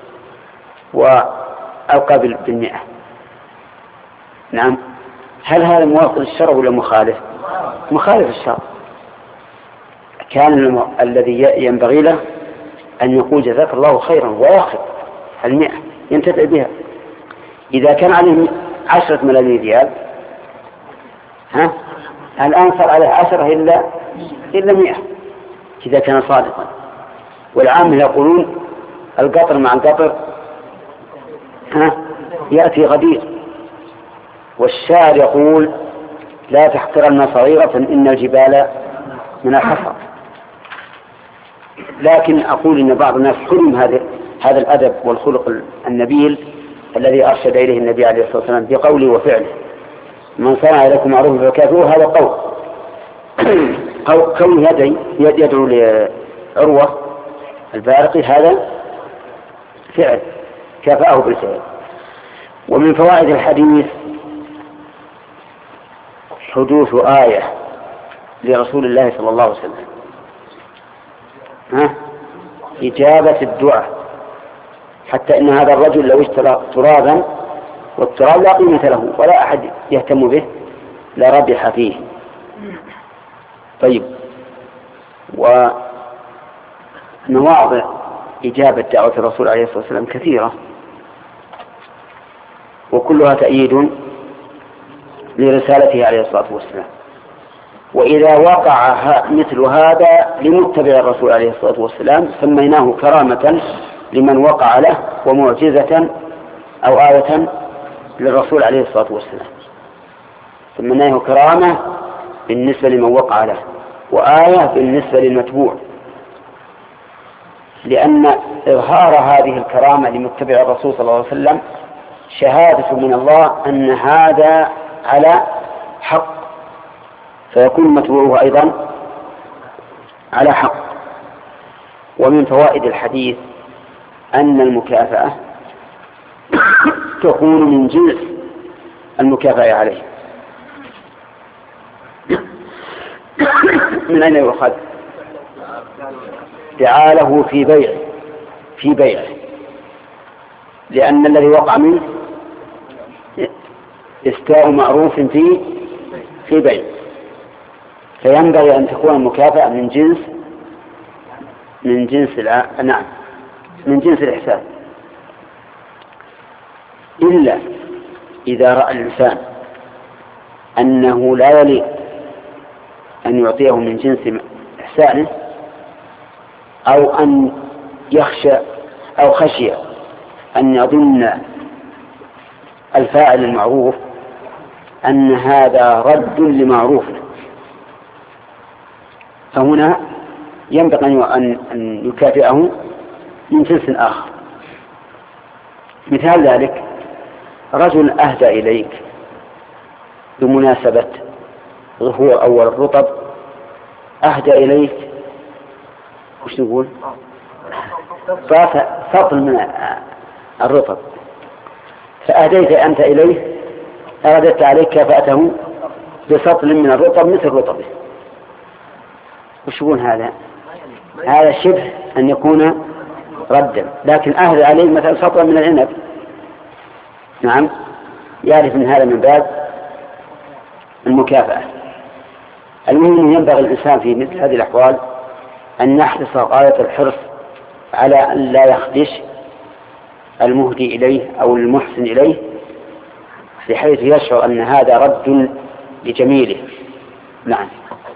وألقى بالمئة. نعم، هل هذا موافق للشرع ولا مخالف؟ مخالف الشرع. كان الم... الذي ينبغي له أن يقول جزاك الله خيرا ويأخذ المئة ينتفع بها. إذا كان عليه عشرة ملايين ريال، ها، الآن صار عليه عشرة إلا إلا مئة إذا كان صادقا. والعامة يقولون: القطر مع القطر ها يأتي غدير. والشاعر يقول: لا تحقرن صغيرة إن الجبال من الحصى. لكن أقول إن بعض الناس حرم هذا هذا الأدب والخلق النبيل الذي أرشد إليه النبي عليه الصلاة والسلام بقوله وفعله: من صنع لكم معروفا فكافئوه. هذا قول أو كون يدعي يدعو لعروة البارقي، هذا فعل كافأه بالفعل. ومن فوائد الحديث حدوث آية لرسول الله صلى الله عليه وسلم، ها؟ إجابة الدعاء، حتى إن هذا الرجل لو اشترى ترابا والتراب لا قيمة له ولا أحد يهتم به لربح فيه. طيب، ومواضع إجابة دعوة الرسول عليه الصلاة والسلام كثيرة، وكلها تأييد لرسالته عليه الصلاة والسلام. وإذا وقع مثل هذا لمتبع الرسول عليه الصلاة والسلام سميناه كرامة لمن وقع له، ومعجزة أو آية للرسول عليه الصلاة والسلام. سميناه كرامة بالنسبة لمن وقع له، وآية بالنسبة للمتبوع، لأن إظهار هذه الكرامة لمتبع الرسول صلى الله عليه وسلم شهادة من الله أن هذا على حق، فيكون متبوعه أيضا على حق. ومن فوائد الحديث أن المكافأة تكون من جنس المكافأة عليه. من أين يؤخذ؟ فعاله في بيع في بيع لأن الذي وقع منه استاء معروف في في بيع، فينبغي أن تكون المكافأة من جنس من جنس الع... نعم من جنس الإحسان، إلا إذا رأى الإنسان أنه لا يليق أن يعطيه من جنس إحسانه، أو أن يخشى أو خشي أن يظن الفاعل المعروف أن هذا رد لمعروفه، فهنا ينبغي أن يكافئه من جنس آخر. مثال ذلك رجل أهدى إليك بمناسبة ظهور أول الرطب، أهدى إليك وش نقول سطل من الرطب، فأهديت أنت إليه أردت عليك كافأته بسطل من الرطب مثل رطبه، وش يقول هذا؟ هذا شبه أن يكون ردا، لكن أهدى عليه مثل سطل من العنب، نعم يعرف من هذا من باب المكافأة. المهم ينبغي الإنسان في مثل هذه الأحوال أن يحرص غاية الحرص على أن لا يخدش المهدي إليه أو المحسن إليه، بحيث يشعر أن هذا رد لجميله. نعم.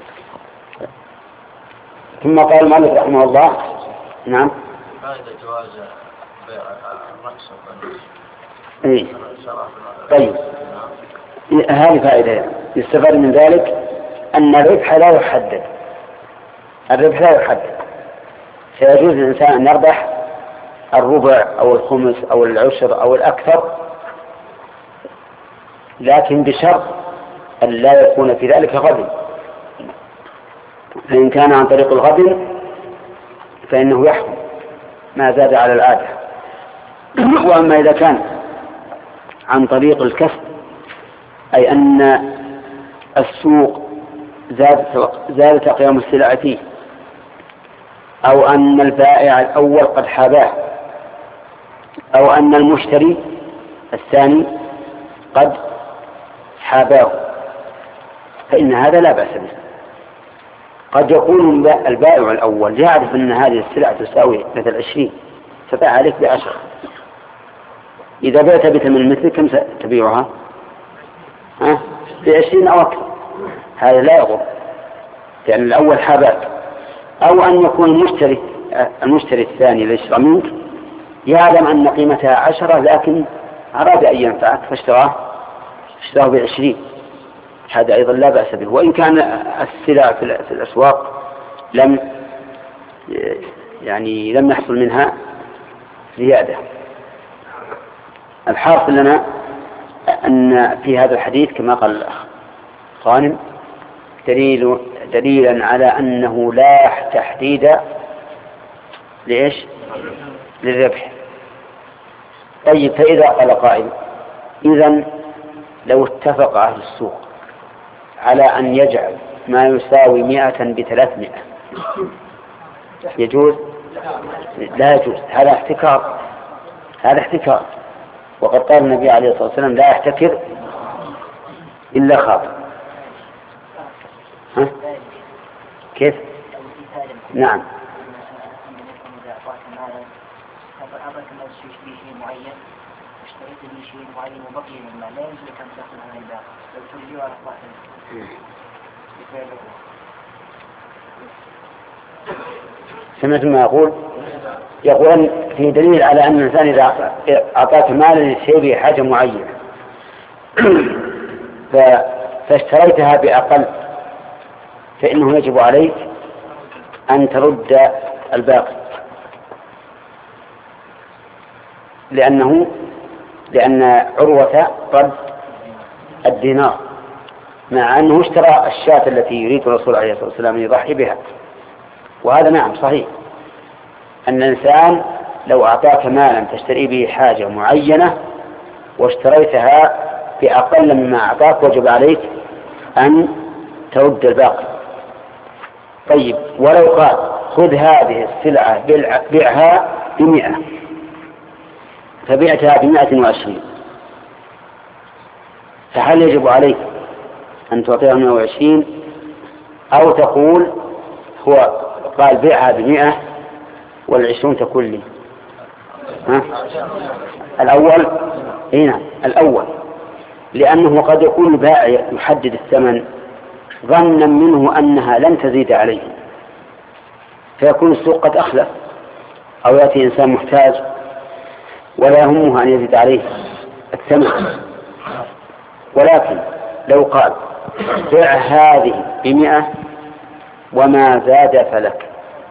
ثم قال المؤلف رحمه الله نعم فائدة جواز بيع الرقص إيه. طيب هذه فائدة يستفاد من ذلك أن الربح لا يحدد، الربح لا يحدد، فيجوز للإنسان أن يربح الربع أو الخمس أو العشر أو الأكثر، لكن بشرط أن لا يكون في ذلك غبن، فإن كان عن طريق الغبن فإنه يحكم ما زاد على العادة. وأما إذا كان عن طريق الكسب، أي أن السوق زاد زاد قيام السلع فيه، أو أن البائع الأول قد حاباه، أو أن المشتري الثاني قد حاباه، فإن هذا لا بأس به. قد يكون البائع الأول يعرف أن هذه السلعة تساوي مثل عشرين فباع عليك بعشر، إذا بعت بثمن مثل كم تبيعها؟ ها؟ بعشرين أو أكثر، هذا لا يضر لأن الأول حاباك. أو أن يكون المشتري المشتري الثاني اللي يشترى منك يعلم أن قيمتها عشرة لكن أراد أن ينفعك فاشتراه اشتراه بعشرين، هذا أيضا لا بأس به، وإن كان السلع في الأسواق لم يعني لم يحصل منها زيادة. الحاصل لنا أن في هذا الحديث كما قال الأخ غانم دليل دليلا على أنه لا تحديد لإيش؟ للربح. طيب فإذا قال قائل إذن لو اتفق أهل السوق على أن يجعل ما يساوي مئة بثلاثمائة يجوز؟ لا يجوز، هذا احتكار، هذا احتكار، وقد قال النبي عليه الصلاة والسلام لا يحتكر إلا خاطئ. ها؟ كيف؟ نعم. اشتريت لي شيء معين وبقي من المال لا يجوز لك أن تأخذ هذا الباقي لو ترجعه على صاحبه. سمعت ما يقول؟ يقول في دليل على أن الإنسان إذا أعطاك مالا يشتري حاجة معينة فاشتريتها بأقل فإنه يجب عليك أن ترد الباقي، لأنه لأن عروة رد الدينار مع أنه اشترى الشاة التي يريد الرسول عليه الصلاة والسلام أن يضحي بها. وهذا نعم صحيح أن الإنسان لو أعطاك مالا تشتري به حاجة معينة واشتريتها بأقل مما أعطاك وجب عليك أن ترد الباقي. طيب ولو قال خذ هذه السلعة بيعها بمئة فبيعتها بمئة وعشرين، فهل يجب عليك أن تعطيها مئة وعشرين أو تقول هو قال بيعها بمئة والعشرون تكون لي؟ ها؟ الأول هنا الأول، لأنه قد يكون البائع يحدد الثمن ظنا منه أنها لن تزيد عليه، فيكون السوق قد أخلف، أو يأتي إنسان محتاج ولا يهمه أن يزيد عليه الثمن. ولكن لو قال بيع هذه بمئة وما زاد فلك،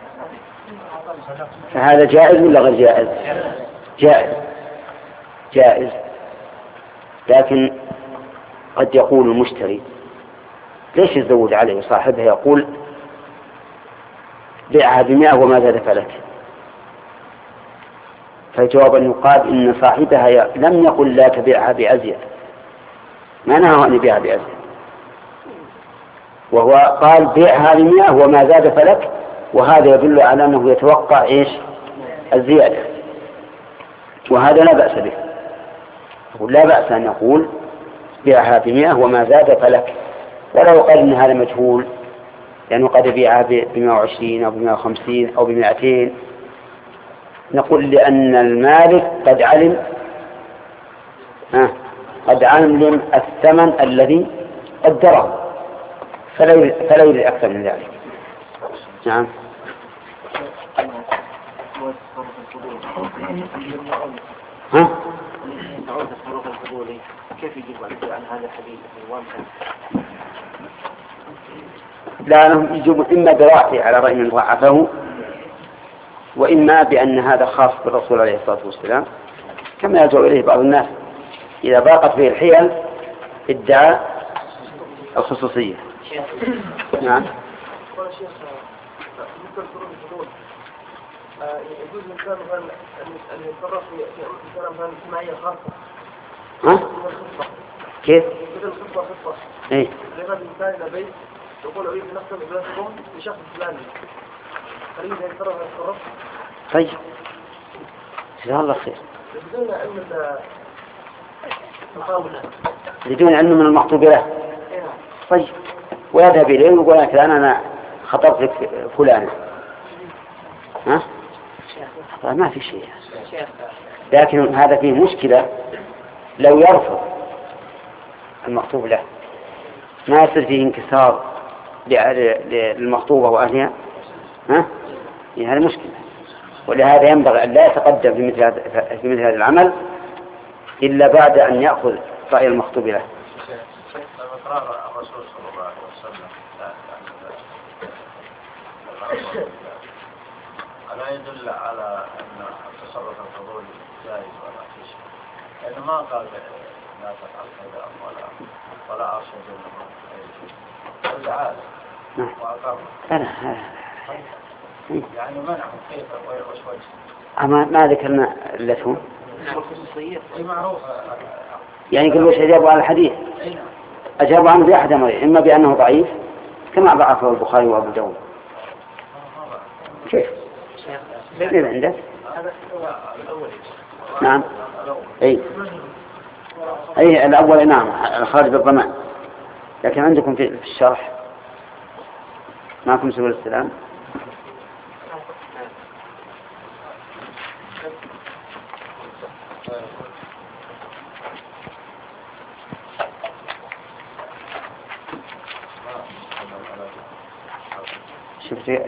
فهذا جائز ولا غير جائز؟ جائز جائز. لكن قد يقول المشتري ليش يزود عليه صاحبها، يقول بيعها بمئة وما زاد فلك، فالجواب أن يقال إن صاحبها لم يقل لا تبيعها بأزيد، ما نهى أن يبيعها بأزيد، وهو قال بيعها بمئة وما زاد فلك، وهذا يدل على أنه يتوقع إيش؟ الزيادة، وهذا لا بأس به. يقول لا بأس أن نقول بيعها بمئة وما زاد فلك، ولو قال إن هذا مجهول لأنه قد يبيعها بمئة وعشرين أو بمئة وخمسين أو بمئتين، نقول لأن المالك قد علم آه قد علم الثمن الذي قدره، فلا يريد أكثر من ذلك. نعم. ها؟ كيف يجب عن هذا الحديث؟ لا، لهم يجب إما برأيه على رأي من ضعفه، وإما بأن هذا خاص بالرسول عليه الصلاة والسلام، كما يدعو إليه بعض الناس إذا ضاقت به الحيل ادعى الخصوصية. نعم. يجوز الإنسان أن يتصرف في أمر الكلام الاجتماعية خاصة. ها؟ كيف؟ مثل خطة خطة. إيه. لغة الإنسان إلى بيت يقول أريد أن أقسم إبلاسكم لشخص فلاني. خلينا يتصرف يتصرف. طيب. جزاه الله خير. بدون علم المقاولة. بدون علم من المخطوب له. طيب. ويذهب إليه ويقول لك أنا خطبت لك فلانة. ها؟ طيب ما في شيء. لكن هذا فيه مشكلة لو يرفض المخطوب له، ما يصير فيه انكسار للمخطوبة وأهلها. ها؟ يعني هذا مشكلة، ولهذا ينبغي أن لا يتقدم في مثل هذا في مثل هذا العمل إلا بعد أن يأخذ رأي المخطوب له. الرسول صلى الله عليه وسلم ألا يدل على أن التصرف الفضولي جائز ولا في شيء، لأنه ما قال لا تفعل كذا ولا ولا أرشد لهم العادة وأقر يعني منعه كيف وش وجه. أما ما ذكرنا لته معروف يعني كل وش أجابوا على الحديث أجابوا عنه بأحد أمرين، إما بأنه ضعيف كما ضعفه البخاري وأبو داود. كيف؟ ماذا عندك؟ نعم. أي أي الأول نعم الخارج بالضمان، لكن عندكم في الشرح معكم سبيل السلام. شفتي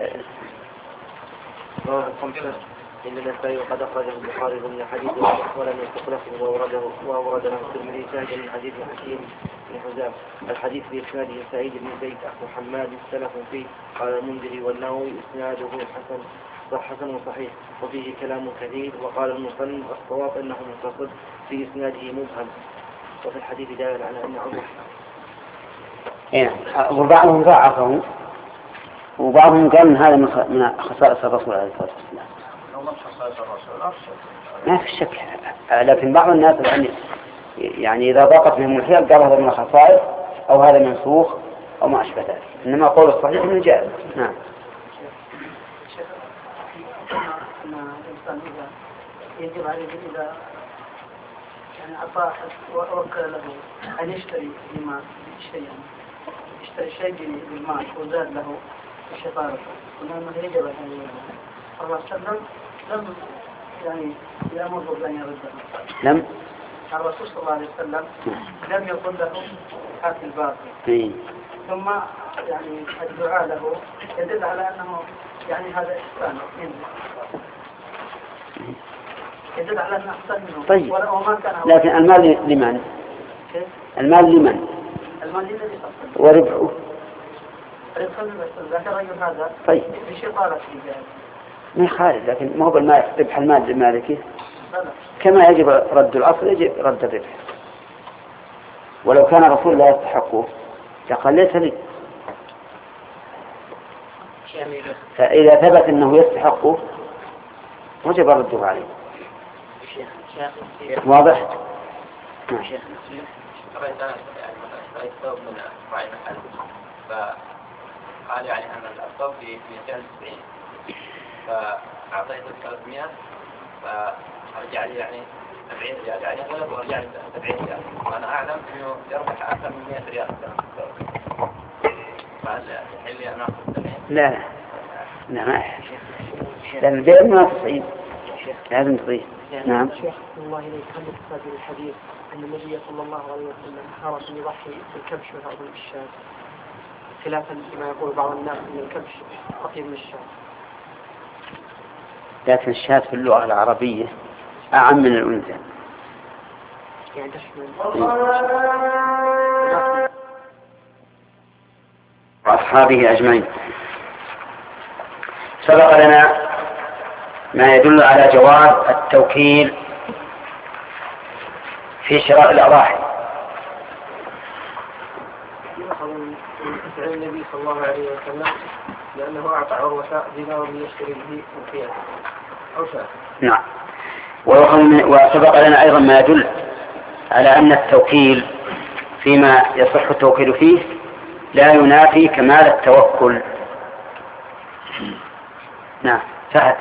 إن النسائي وقد أخرجه البخاري ضمن حديث ولم يستخلفه وأورده وأورده الترمذي شاهدا من حديث حكيم بن حزام. الحديث بإسناده سعيد بن زيد أخو حماد مختلف فيه، قال المنذري والنووي إسناده حسن حسن وصحيح وفيه كلام كثير، وقال المصنف الصواب أنه متصل في إسناده مبهم، وفي الحديث دال على أن عمر وبعضهم ضعفه وبعضهم قال هذا من خصائص الرسول عليه الصلاة والسلام. أنه من خصائص الرسول أرشد. ما في شك، لكن بعض الناس يعني يعني إذا ضاقت بهم الحيل قال هذا من الخصائص أو هذا منسوخ أو ما أشبه ذلك، إنما قول الصحيح إنه جائز. نعم. أن الإنسان إذا يجب عليه إذا يعني أعطاه ووكل له أن يشتري بما شيئا، يشتري شيء بالمال وزاد له الشطارة، ولأنه يجب أن يرده. الله سلم لم يعني يأمر بأن يرده. لم الرسول صلى الله عليه وسلم لم يقل له هات الباقي. إيه. ثم يعني الدعاء له يدل على أنه يعني هذا إحسان منه، يدل على أنه أحسن منه. طيب. وما كان لكن المال لمن؟ كيف؟ المال لمن؟ المال للذي تصل. وربحه؟ ربحه للرسول، لكن الرجل هذا طيب. بشطارة في ذلك. ما خالد، لكن ما هو بالمال ربح المال لمالكه. لا. كما يجب رد الأصل يجب رد الربح. ولو كان الرسول لا يستحقه لقال ليس لي، فإذا ثبت أنه يستحقه وجب رده عليه. واضح؟ نعم. رأيت أنا رأيت ثوب من رأي محل، فقال يعني أن الثوب في مئتين وتسعين، فأعطيته ثلاثمائة، فرجع لي يعني سبعين ريال، يعني غلب ورجع لي سبعين ريال، وأنا أعلم إنه يربح أكثر من مئة ريال. فهل يحل لي أن آخذ سبعين؟ لا لا لا لأن البيع ما تسعين لازم تضيف. نعم. شيخ الله إليك، هل يحتاج الحديث أن النبي صلى الله عليه وسلم حرص أن يضحي بالكبش وهذا الشاة، خلافا لما يقول بعض الناس أن الكبش أطيب من الشاة؟ لكن الشاة في اللغة العربية أعم من الأنثى. يعني تشمل وأصحابه أجمعين. سبق لنا ما يدل على جواز التوكيل في شراء الأضاحي. فعل النبي صلى الله عليه وسلم لأنه أعطى عروة دينار يشتري به وفيها أو شاة. نعم. وسبق لنا أيضا ما يدل على أن التوكيل فيما يصح التوكيل فيه لا ينافي كمال التوكل. نعم. فهد.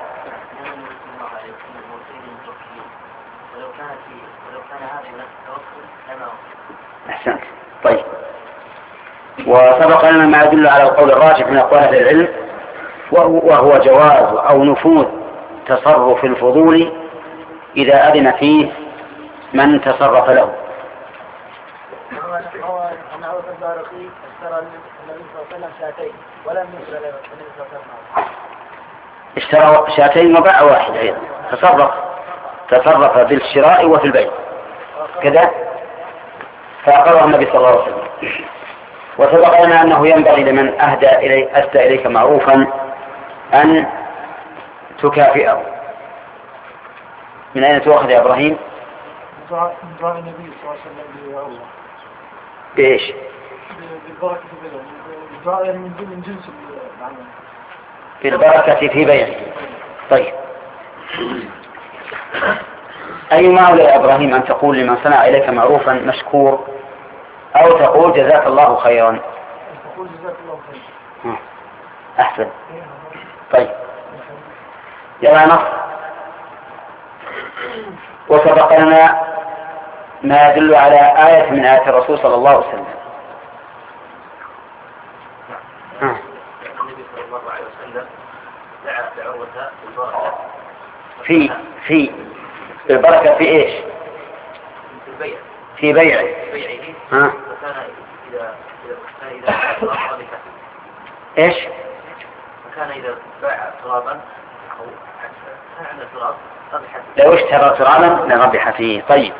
أحسنت. طيب. وسبق لنا ما يدل على القول الراجح من أقوال أهل العلم، وهو جواز أو نفوذ تصرف الفضول إذا أذن فيه من تصرف له. أنا أعرف البارقي اشترى النبي صلى الله عليه وسلم شاتين ولم يشترى النبي صلى الله عليه وسلم. اشترى شاتين وباع واحد أيضا، تصرف تصرف بالشراء وفي البيع كذا، فأقره النبي صلى الله عليه وسلم. وسبق لنا أنه ينبغي لمن أهدى إلي أسدى إليك معروفا أن تكافئه. من أين تؤخذ يا إبراهيم؟ دعاء النبي صلى الله عليه وسلم يا الله. بإيش؟ بالبركة في بيعه. الدعاء يعني من جنس العمل. بالبركة في بيعه. طيب. أي معولى يا إبراهيم أن تقول لمن صنع إليك معروفا مشكور، أو تقول جزاك الله خيرا؟ تقول جزاك الله خيرا. أحسن. طيب. يلا نص. وسبق لنا ما يدل على آية من آيات الرسول صلى الله عليه وسلم. النبي صلى الله عليه وسلم دعا بعروة بالبركة في في البركة في إيش؟ في البيع. في بيعه. بيعه. ها. وكان إذا إذا إذا ربح. إيش؟ وكان إذا باع ترابا أو كان عنده تراب ربح. لو اشترى ترابا لربح فيه. طيب.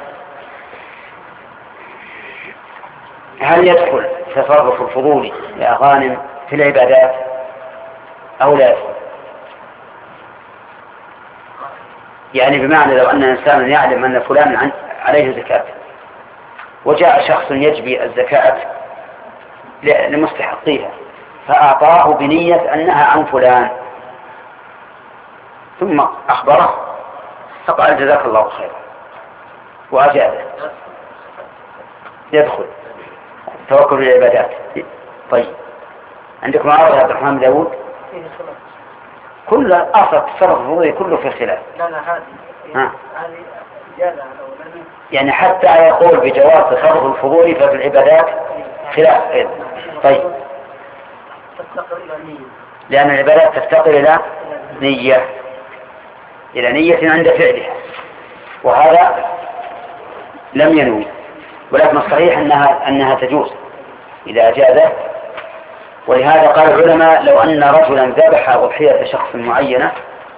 هل يدخل تصرف الفضول يا غانم في العبادات أو لا يدخل؟ يعني بمعنى لو أن إنسانا يعلم أن فلان عليه زكاة وجاء شخص يجبي الزكاة لمستحقيها فأعطاه بنية أنها عن فلان، ثم أخبره فقال جزاك الله خيرا وأجابه يدخل توكل العبادات. طيب عندكم عرض عبد الرحمن بن داود كل أصل التصرف الفضولي كله في الخلاف. لا لا هذه ها. هذه زيادة على الأولانية. يعني حتى يقول بجواز تصرف الفضولي ففي العبادات خلاف أيضا. طيب تفتقر إلى نية. لأن العبادات تفتقر إلى نية إلى نية عند فعلها، وهذا لم ينوي، ولكن الصحيح أنها أنها تجوز إذا أجازه. ولهذا قال العلماء لو أن رجلا ذبح أضحية لشخص معينة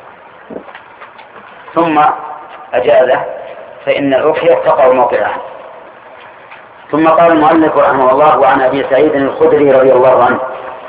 ثم أجازه فإن الأضحية تقع موقعها. ثم قال المؤلف رحمه الله وعن أبي سعيد الخدري رضي الله عنه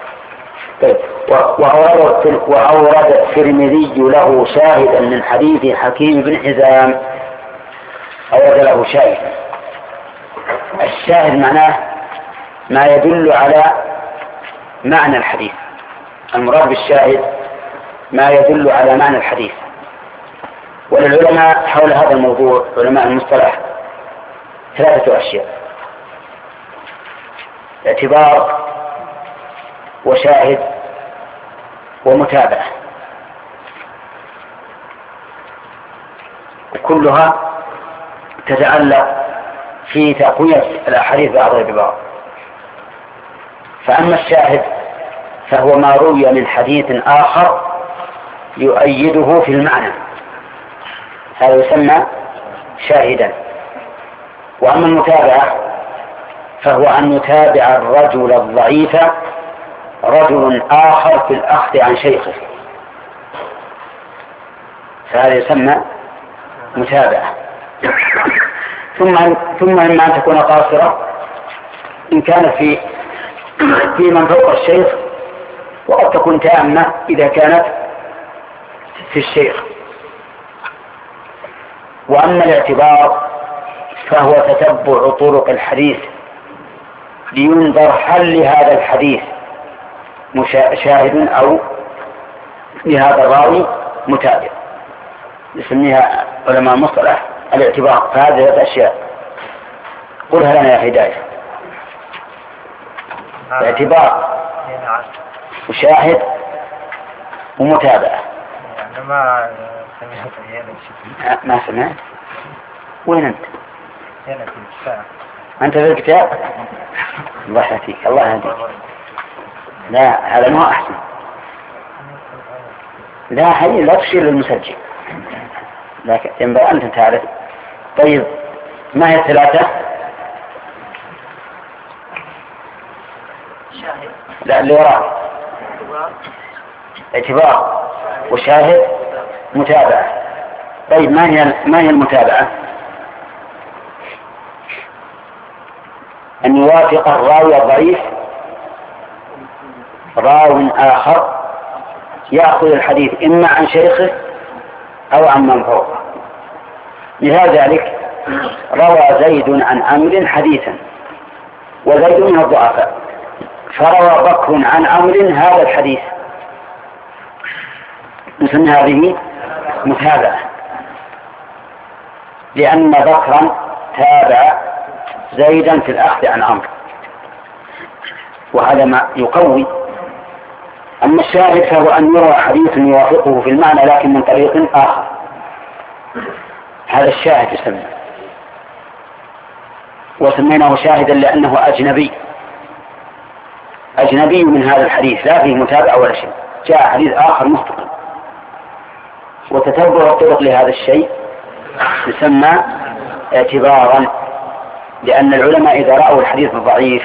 وأورد الترمذي له شاهدا من حديث حكيم بن حزام. أورد له شاهد. الشاهد معناه ما يدل على معنى الحديث. المراد بالشاهد ما يدل على معنى الحديث. وللعلماء حول هذا الموضوع علماء المصطلح ثلاثة أشياء: اعتبار وشاهد ومتابعة، كلها تتعلق في تقوية الأحاديث بعضها ببعض. فأما الشاهد فهو ما روي من حديث آخر يؤيده في المعنى، هذا يسمى شاهدا. وأما المتابعة فهو أن يتابع الرجل الضعيف رجل آخر في الأخذ عن شيخه، فهذا يسمى متابعة. ثم ثم إما أن تكون قاصرة إن كانت في في من فوق الشيخ، وقد تكون تامة إذا كانت في الشيخ. وأما الاعتبار فهو تتبع طرق الحديث لينظر هل لهذا الحديث شاهد أو لهذا الراوي متابع، يسميها علماء المصطلح الاعتبار. فهذه ثلاث أشياء قلها لنا يا هداية: اعتبار وشاهد ومتابعة. يعني ما سمعت ما سمعت؟ وين أنت؟ هنا في الكتاب. أنت في الكتاب؟ الله يهديك الله يهديك. لا هذا ما أحسن. لا حي لا تشير للمسجل، لكن ينبغي أن تعرف. طيب ما هي الثلاثة؟ لا اللي وراء اعتبار وشاهد متابعة. طيب ما هي ما هي المتابعة؟ أن يوافق الراوي الضعيف راو آخر يأخذ الحديث إما عن شيخه أو عن من فوقه. مثال ذلك: روى زيد عن عمرو حديثا، وزيد من الضعفاء، فروى بكر عن عمرو هذا الحديث، نسمي هذه متابعة، لأن بكرا تابع زيدا في الأخذ عن عمرو، وهذا ما يقوي. أما الشاهد فهو أن يروى حديث يوافقه في المعنى لكن من طريق آخر، هذا الشاهد يسمى. وسميناه شاهدا لأنه أجنبي أجنبي من هذا الحديث، لا فيه متابعة ولا شيء، جاء حديث آخر مستقل. وتتبع الطرق لهذا الشيء يسمى اعتبارا، لأن العلماء إذا رأوا الحديث الضعيف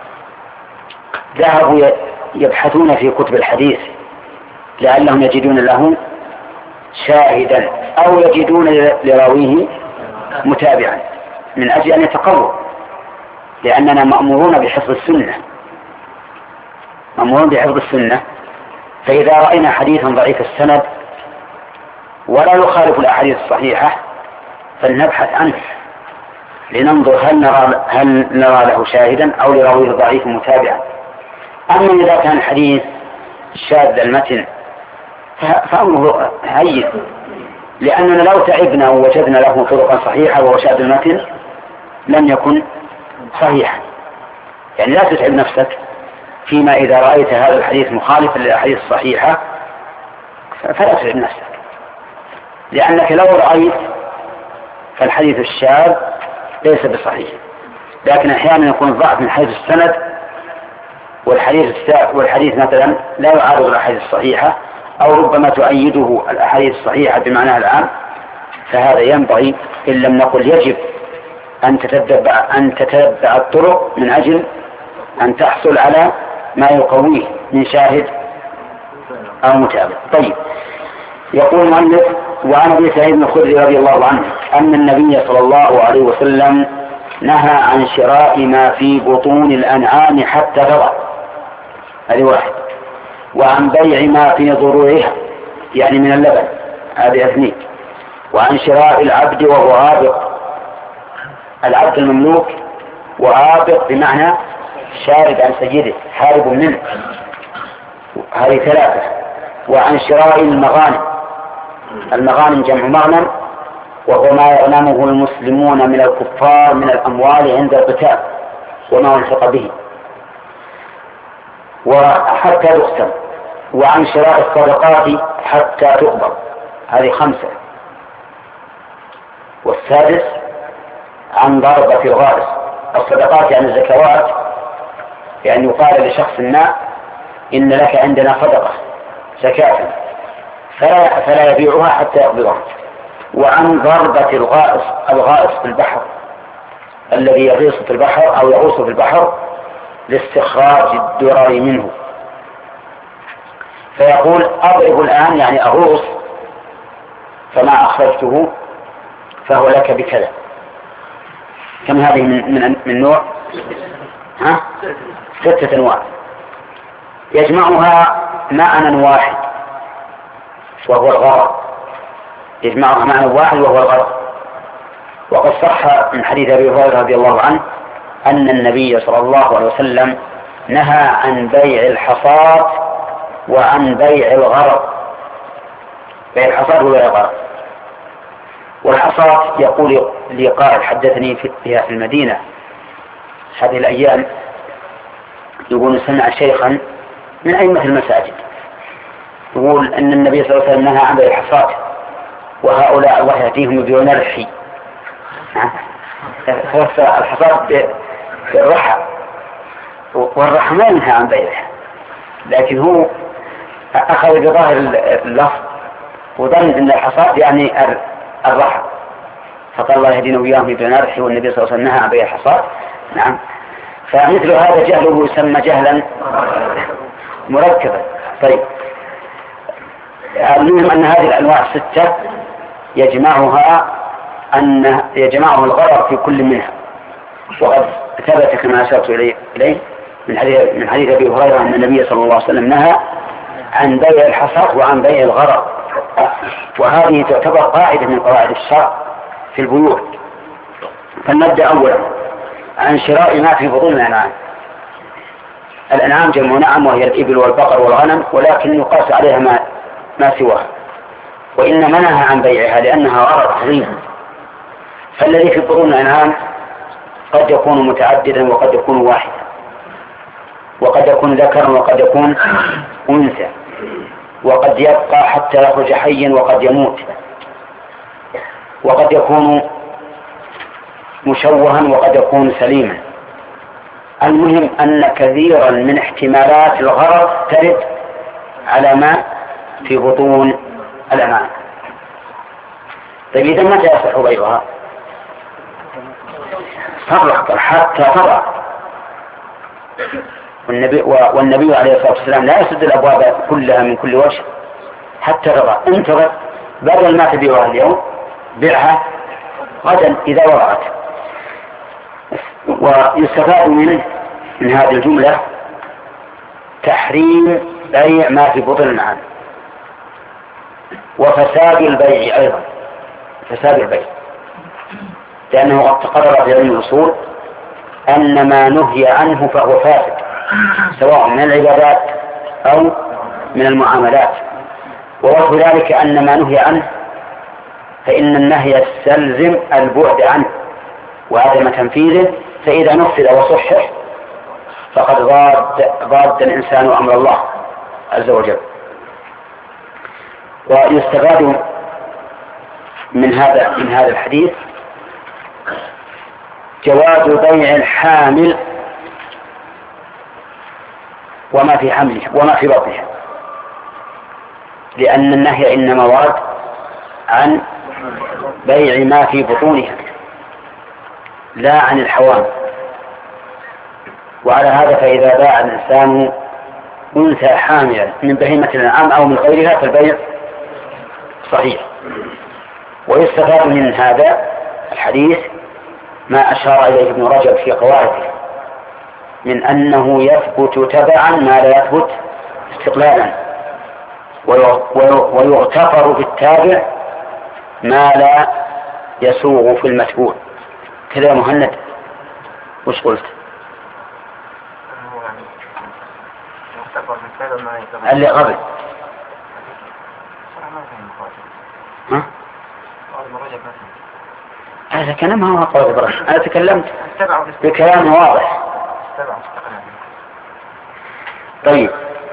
ذهبوا يبحثون في كتب الحديث لعلهم يجدون له شاهدا أو يجدون لراويه متابعا من أجل أن يتقووا، لأننا مأمورون بحفظ السنة مأمورون بحفظ السنة فإذا رأينا حديثا ضعيف السند ولا يخالف الأحاديث الصحيحة فلنبحث عنه لننظر هل نرى, هل نرى له شاهدا أو لراويه ضعيف متابعا. أما إذا كان الحديث شاذ المتن فأمره هين، لأننا لو تعبنا ووجدنا له طرقا صحيحة ووشاد المتن لم يكن صحيحا. يعني لا تتعب نفسك فيما إذا رأيت هذا الحديث مخالفا للأحاديث الصحيحة فلا تتعب نفسك، لأنك لو رأيت فالحديث الشاذ ليس بصحيح. لكن أحيانا يكون ضعف من حيث السند والحديث والحديث مثلا لا يعارض الأحاديث الصحيحة، أو ربما تؤيده الأحاديث الصحيحة بمعناها العام، فهذا ينبغي إن لم نقل يجب أن تتبع أن تتبع الطرق من أجل أن تحصل على ما يقويه من شاهد أو متابع. طيب، يقول المؤلف: وعن أبي سعيد الخدري رضي الله عنه أن النبي صلى الله عليه وسلم نهى عن شراء ما في بطون الأنعام حتى تضع، هذه واحد، وعن بيع ما في ضروعها يعني من اللبن، هذه اثنين، وعن شراء العبد وهو عابق، العبد المملوك، وعابق بمعنى شارد عن سيده حارب منه، هذه ثلاثة. وعن شراء المغانم، المغانم جمع مغنم وهو ما يغنمه المسلمون من الكفار من الأموال عند القتال وما وثق به وحتى تقسم. وعن شراء الصدقات حتى تقبض، هذه خمسة. والسادس عن ضربة الغارس، الصدقات يعني الزكوات، يعني يقال لشخص ما إن لك عندنا صدقة زكاة فلا, فلا يبيعها حتى يقبضها. وعن ضربة الغائص، الغائص في البحر الذي يغيص في البحر أو يغوص في البحر لاستخراج الدرر منه، فيقول أضرب الآن يعني أغوص فما أخرجته فهو لك بكذا. كم هذه من, من, من نوع؟ ها؟ ستة أنواع يجمعها معنى واحد وهو الغرض، يجمعها معنى واحد وهو الغرض. وقد صح من حديث أبي هريرة رضي الله عنه أن النبي صلى الله عليه وسلم نهى عن بيع الحصاد وعن بيع الغرض. بيع الحصاد وبيع الغرض. والحصاد يقول لي قائل حدثني فيها في المدينة هذه الأيام، يقول سمع شيخا من أئمة المساجد يقول أن النبي صلى الله عليه وسلم نهى عن بيع الحصاد، وهؤلاء الله يهديهم يبيعون الرحي. الحصاد بالرحى، والرحى ما ينهى عن بيعه، لكن هو أخذ بظاهر اللفظ وظن أن الحصاد يعني الرحى، فقال الله يهدينا وياهم يبيعون الرحي والنبي صلى الله عليه وسلم نهى عن بيع الحصاد. نعم، فمثل هذا جهله يسمى جهلا مركبا. طيب، المهم أن هذه الأنواع الستة يجمعها أن يجمعه الغرر في كل منها. وقد ثبت كما أشرت إليه من حديث من حديث أبي هريرة أن النبي صلى الله عليه وسلم نهى عن بيع الحصاد وعن بيع الغرر، وهذه تعتبر قاعدة من قواعد الشرع في البيوع. فلنبدأ أولا عن شراء ما في بطون الأنعام. الأنعام جمع نعم وهي الإبل والبقر والغنم، ولكن يقاس عليها ما ما سواها، وإنما نهى عن بيعها لأنها غرض عظيم. فالذي في بطون الأنعام قد يكون متعددا وقد يكون واحدا، وقد يكون ذكرا وقد يكون أنثى، وقد يبقى حتى يخرج حيا وقد يموت، وقد يكون مشوها وقد يكون سليما. المهم أن كثيرا من احتمالات الغرض ترد على ما في بطون الأنعام. طيب، إذا متى يصح بيعها؟ فرق حتى تضع. والنبي, والنبي عليه الصلاة والسلام لا يسد الأبواب كلها من كل وجه حتى تضع. انتظر، بدل ما تبيعها اليوم بيعها غدا إذا وضعت. ويستفاد منه من هذه الجملة تحريم بيع ما في بطن الأنعام، وفساد البيع أيضا، فساد البيع، لأنه قد تقرر في علم الأصول أن ما نهي عنه فهو فاسد، سواء من العبادات أو من المعاملات. ووجه ذلك أن ما نهي عنه فإن النهي يستلزم البعد عنه وعدم تنفيذه، فإذا نفذ وصحح فقد ضاد ضاد الإنسان أمر الله عز وجل. ويستفاد من هذا من هذا الحديث جواز بيع الحامل وما في حمله وما في بطنه، لأن النهي إنما ورد عن بيع ما في بطونها لا عن الحوامل. وعلى هذا فإذا باع الإنسان أنثى حاملا من بهيمة الأنعام أو من غيرها فالبيع صحيح. ويستفاد من هذا الحديث ما أشار إليه ابن رجب في قواعده من أنه يثبت تبعا ما لا يثبت استقلالا، ويغتفر بالتابع ما لا يسوغ في المتبوع. كذا يا مهند وش قلت؟ اللي قبل ها؟ هذا كلام ما هو قول إبراهيم، أنا تكلمت بكلام واضح. طيب،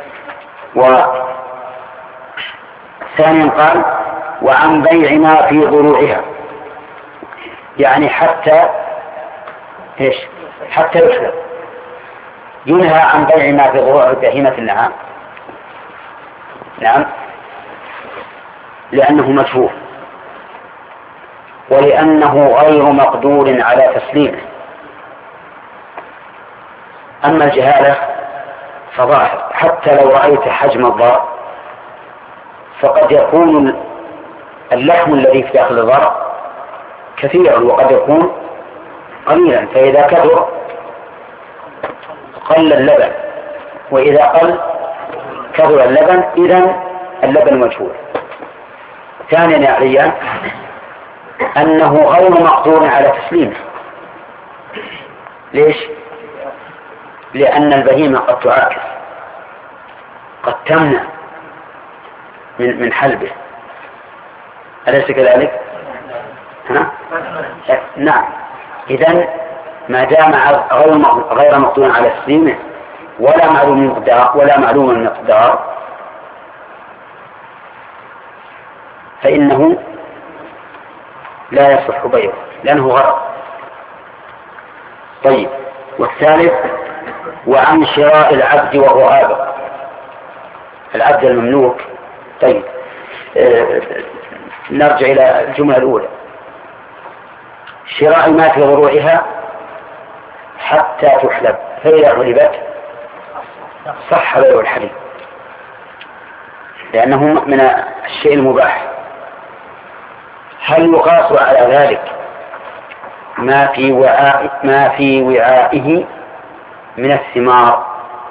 وثانيا قال وعن بيع ما في ضروعها، يعني حتى إيش؟ حتى يحلب. ينهى عن بيع ما في ضروع بهيمة النعام، نعم، لأنه مشهور ولأنه غير مقدور على تسليمه. أما الجهالة فظاهر، حتى لو رأيت حجم الضرع فقد يكون اللحم الذي في داخل الضرع كثيرا وقد يكون قليلا، فإذا كثر قل اللبن، وإذا قل كثر اللبن إذن اللبن مجهول. ثانيا يا عليان أنه غير مقدور على تسليمه. ليش؟ لأن البهيمة قد تعاكس، قد تمنع من من حلبه، أليس كذلك؟ ها؟ نعم. إذن ما دام غير مقدور على تسليمه ولا معلوم المقدار ولا معلوم المقدار فإنه لا يصح بيعه لأنه غرض. طيب، والثالث وعن شراء العبد وهو آبق، العبد المملوك. طيب، آه نرجع إلى الجملة الأولى، شراء ما في ضروعها حتى تحلب، فإذا حلبت صح بيع الحليب لأنه من الشيء المباح. هل يقاس على ذلك ما في وعاء ما في وعائه من الثمار،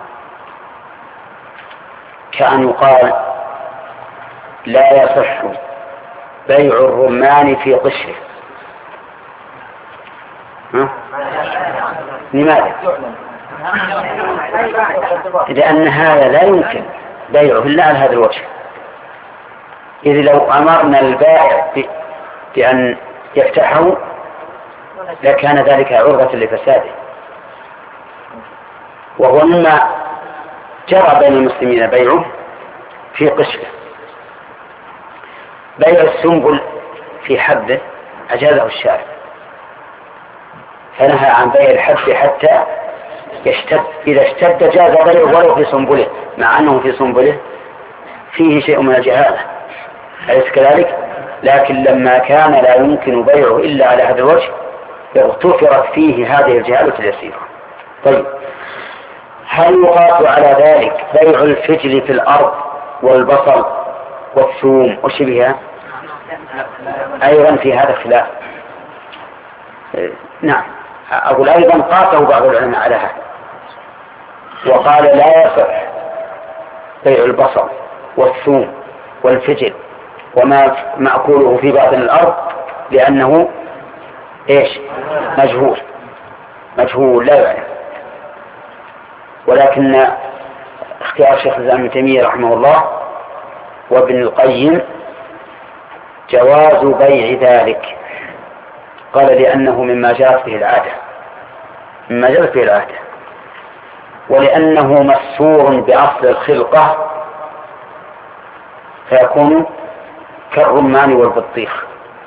كأن يقال لا يصح بيع الرمان في قشره؟ ها؟ لماذا؟ لأن هذا لا يمكن بيعه إلا على هذا الوجه. إذ لو أمرنا البائع بأن يفتحه لكان ذلك عرضة لفساده، وهو مما جرى بين المسلمين بيعه في قشره. بيع السنبل في حبه أجازه الشارع، فنهى عن بيع الحب حتى يشتد، إذا اشتد جاز بيعه ولو في سنبله، مع أنه في سنبله فيه شيء من الجهالة، أليس كذلك؟ لكن لما كان لا يمكن بيعه إلا على هذا الوجه اغتفرت فيه هذه الجهالة اليسيرة. طيب، هل يقاس على ذلك بيع الفجل في الأرض والبصل والثوم وشبهها؟ أيضا في هذا الخلاف. نعم، أقول أيضا قاسه بعض العلماء على هذا وقال لا يصح بيع البصل والثوم والفجل وما مأكوله في بعض الأرض لأنه إيش؟ مجهول مجهول لا يعلم. ولكن اختيار شيخ الإسلام ابن تيمية رحمه الله وابن القيم جواز بيع ذلك. قال لأنه مما جرت به العادة مما جرت به العادة ولأنه مسور بأصل الخلقة فيكون كالرمان والبطيخ،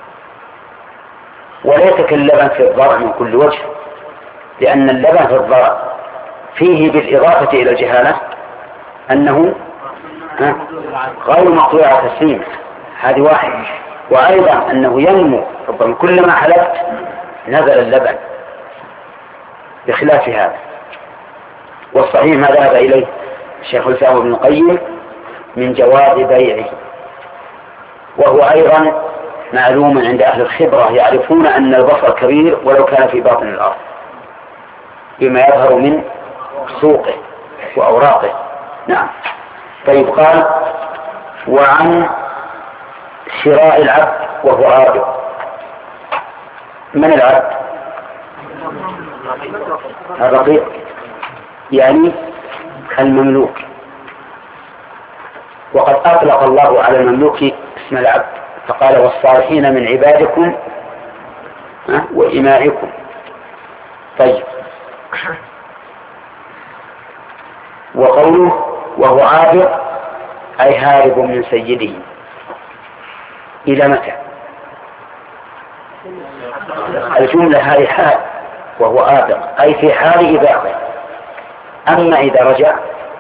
وليس كاللبن في الضرع من كل وجه، لأن اللبن في الضرع فيه بالإضافة إلى الجهالة أنه غير مقطوع تسليم، هذه واحد، وأيضا أنه ينمو ربما كلما حلبت نزل اللبن بخلاف هذا. والصحيح ما ذهب إليه الشيخ الإسلام ابن القيم من جواز بيعه، وهو أيضا معلوم عند أهل الخبرة، يعرفون أن البصر كبير ولو كان في باطن الأرض بما يظهر من سوقه وأوراقه. نعم. طيب، قال وعن شراء العبد وهو عابد. من العبد؟ الرقيق، يعني المملوك. وقد أطلق الله على المملوك اسم العبد فقال والصالحين من عبادكم وإمائكم. طيب، وقوله وهو عابد أي هارب من سيده. إلى متى؟ الجملة هذه حال، وهو عابد أي في حال إباقه. أما إذا رجع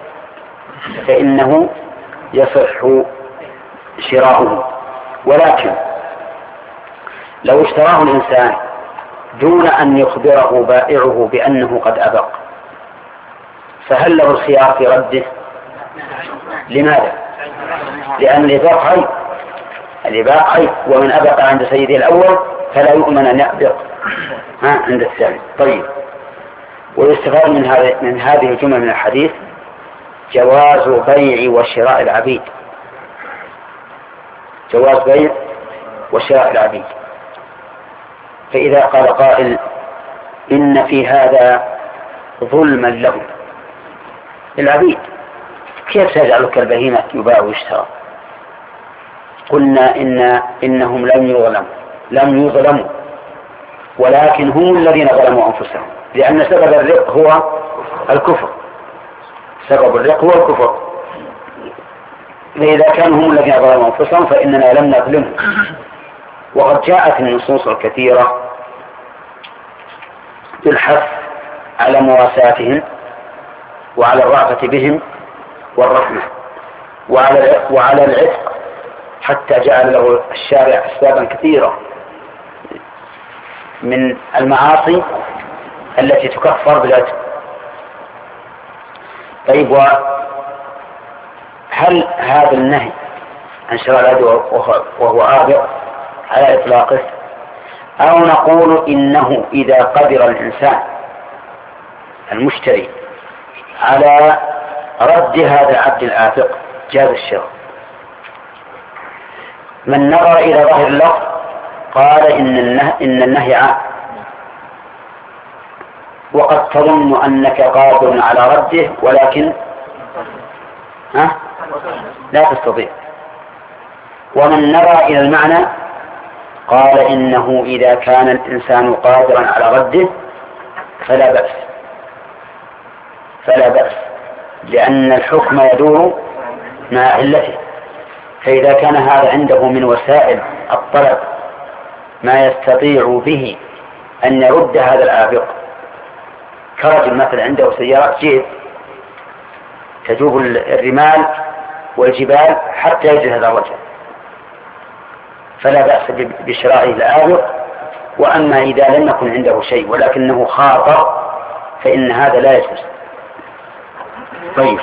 فإنه يصح شراؤه، ولكن لو اشتراه الإنسان دون أن يخبره بائعه بأنه قد أبق فهل له الخيار في رده؟ لماذا؟ لأن الإباق عيب، الإباق عيب، ومن أبق عند سيده الأول فلا يؤمن أن يأبق عند الثاني. طيب، ويستفاد من هذه من هذه الجملة من الحديث جواز بيع وشراء العبيد، جواز بيع وشراء العبيد. فإذا قال قائل إن في هذا ظلما لهم العبيد، كيف تجعل كالبهيمة يباع ويشترى؟ قلنا إن إنهم لم يظلموا لم يظلموا ولكن هم الذين ظلموا أنفسهم، لأن سبب الرق هو الكفر، سبب الرق هو الكفر. فإذا كانوا هم الذين ظلموا أنفسهم فإننا لم نظلمهم. وقد جاءت النصوص الكثيرة بالحث على مواساتهم وعلى الرأفة بهم والرحمة وعلى وعلى العتق، حتى جعل له الشارع أسبابا كثيرة من المعاصي التي تكفر بالعتق. طيب، وهل هذا النهي عن شراء العبد وهو عابر على إطلاقه، أو نقول إنه إذا قدر الإنسان المشتري على رد هذا العبد الآفق جاز الشراء؟ من نظر إلى ظاهر اللفظ قال إن النهي, إن النهي عام، وقد تظن أنك قادر على رده ولكن ها لا تستطيع. ومن نظر إلى المعنى قال إنه إذا كان الإنسان قادرا على رده فلا بأس فلا بأس لأن الحكم يدور مع علته. فإذا كان هذا عنده من وسائل الطلب ما يستطيع به أن يرد هذا العابق، كرجل مثلا عنده سيارة جيب تجوب الرمال والجبال حتى يجد هذا الرجل، فلا بأس بشرائه العابق. وأما إذا لم يكن عنده شيء ولكنه خاطر فإن هذا لا يجوز. طيب،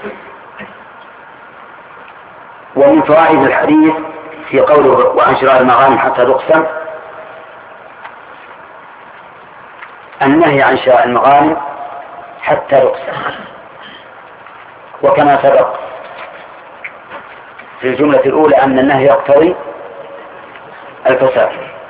ومن فوائد الحديث في قوله وعن شراء المغانم حتى تقسم النهي عن شراء المغانم حتى يقسم، وكما سبق في الجملة الأولى أن النهي يقتضي الفساد.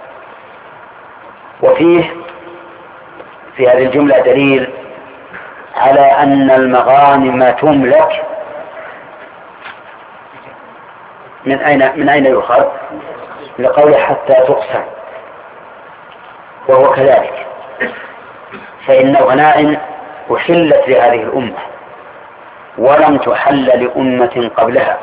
وفيه في هذه الجملة دليل على أن المغانم تملك من أين من أين يؤخذ؟ لقوله حتى تقسم، وهو كذلك، فإن الغنائم أحلت لهذه الأمة ولم تحل لأمة قبلها،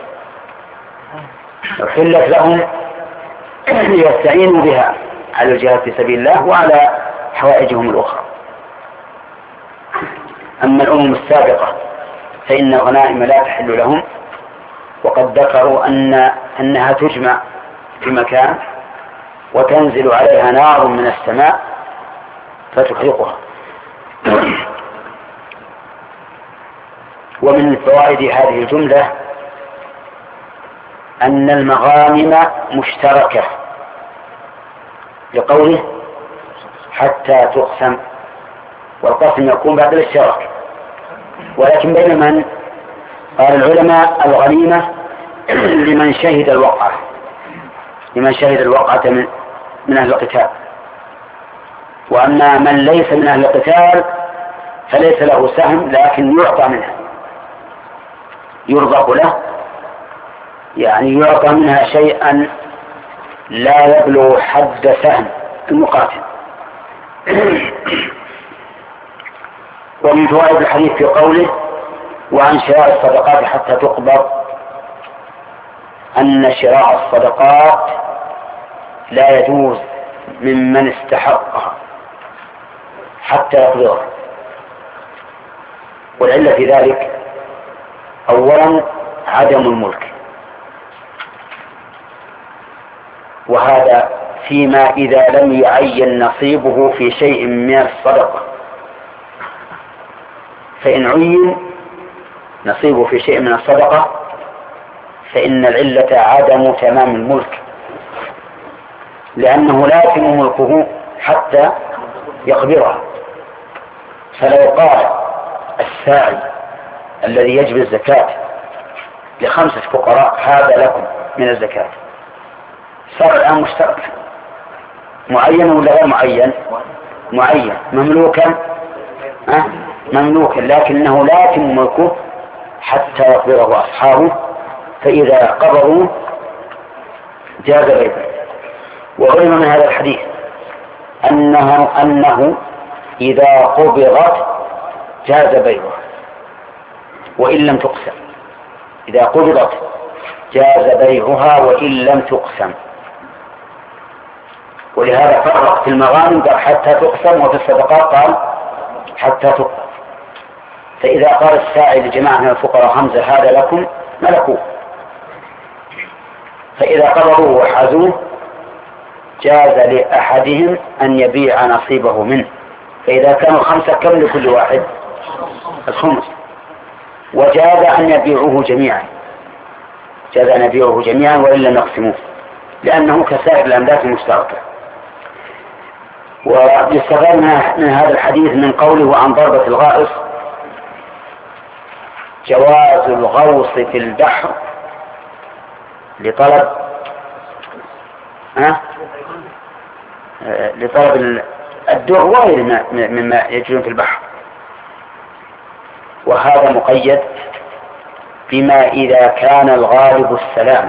أحلت لهم ليستعينوا بها على الجهاد في سبيل الله وعلى حوائجهم الأخرى. أما الأمم السابقة فإن الغنائم لا تحل لهم، وقد ذكروا أن أنها تجمع في مكان وتنزل عليها نار من السماء فتحرقها. ومن فوائد هذه الجملة أن المغانم مشتركة لقوله حتى تقسم، والقسم يكون بعد الاشتراك، ولكن بين من؟ قال العلماء الغنيمة لمن شهد الوقعة، لمن شهد الوقعة من, من أهل القتال. وأما من ليس من أهل القتال فليس له سهم، لكن يعطى منها، يرزق له، يعني يعطى منها شيئا لا يبلغ حد سهم المقاتل. ومن فوائد الحديث في قوله وعن شراء الصدقات حتى تقبض أن شراء الصدقات لا يجوز ممن استحقها حتى يقبضها. والعلة في ذلك أولا عدم الملك، وهذا فيما إذا لم يعين نصيبه في شيء من الصدقة، فإن عين نصيبه في شيء من الصدقة فإن العلة عدم تمام الملك، لأنه لا يتم ملكه حتى يقبضها. فلو قال الساعي الذي يجب الزكاة لخمسة فقراء هذا لكم من الزكاة، صار الآن مشترك، معين ولا غير معين؟ معين، مملوكا أه؟ مملوكا، لكنه لا يتم ملكه حتى يقبضه أصحابه، فإذا قبضوا جاز بيعه. وعلم من هذا الحديث أنه, أنه إذا قبضت جاز بيعه وإن لم تقسم، إذا قبضت جاز بيعها وإن لم تقسم. ولهذا فرق في المغانم قال حتى تقسم، وفي الصدقات قال حتى تقبض. فإذا قال الساعي لجماعة من الفقراء خمسة هذا لكم ملكوه، فإذا قبضوه وحازوه جاز لأحدهم أن يبيع نصيبه منه، فإذا كانوا خمسة كم لكل واحد؟ الخمس. وجاز أن يبيعوه جميعا، جاز أن يبيعوه جميعا وإلا نقسموه، لأنه كسائر الأملاك المشتركة. ويستفاد من هذا الحديث من قوله عن ضربة الغائص جواز الغوص في البحر لطلب أه؟ لطلب الدر وغير مما يجرون في البحر، وهذا مقيد بما إذا كان الغالب السلامة،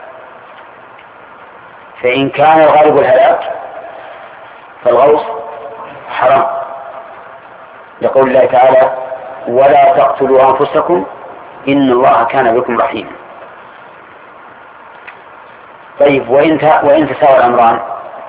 فإن كان الغالب الهلاك فالغوص حرام، لقول الله تعالى ولا تقتلوا أنفسكم إن الله كان بكم رحيما. طيب وإن وإن تساوى الأمران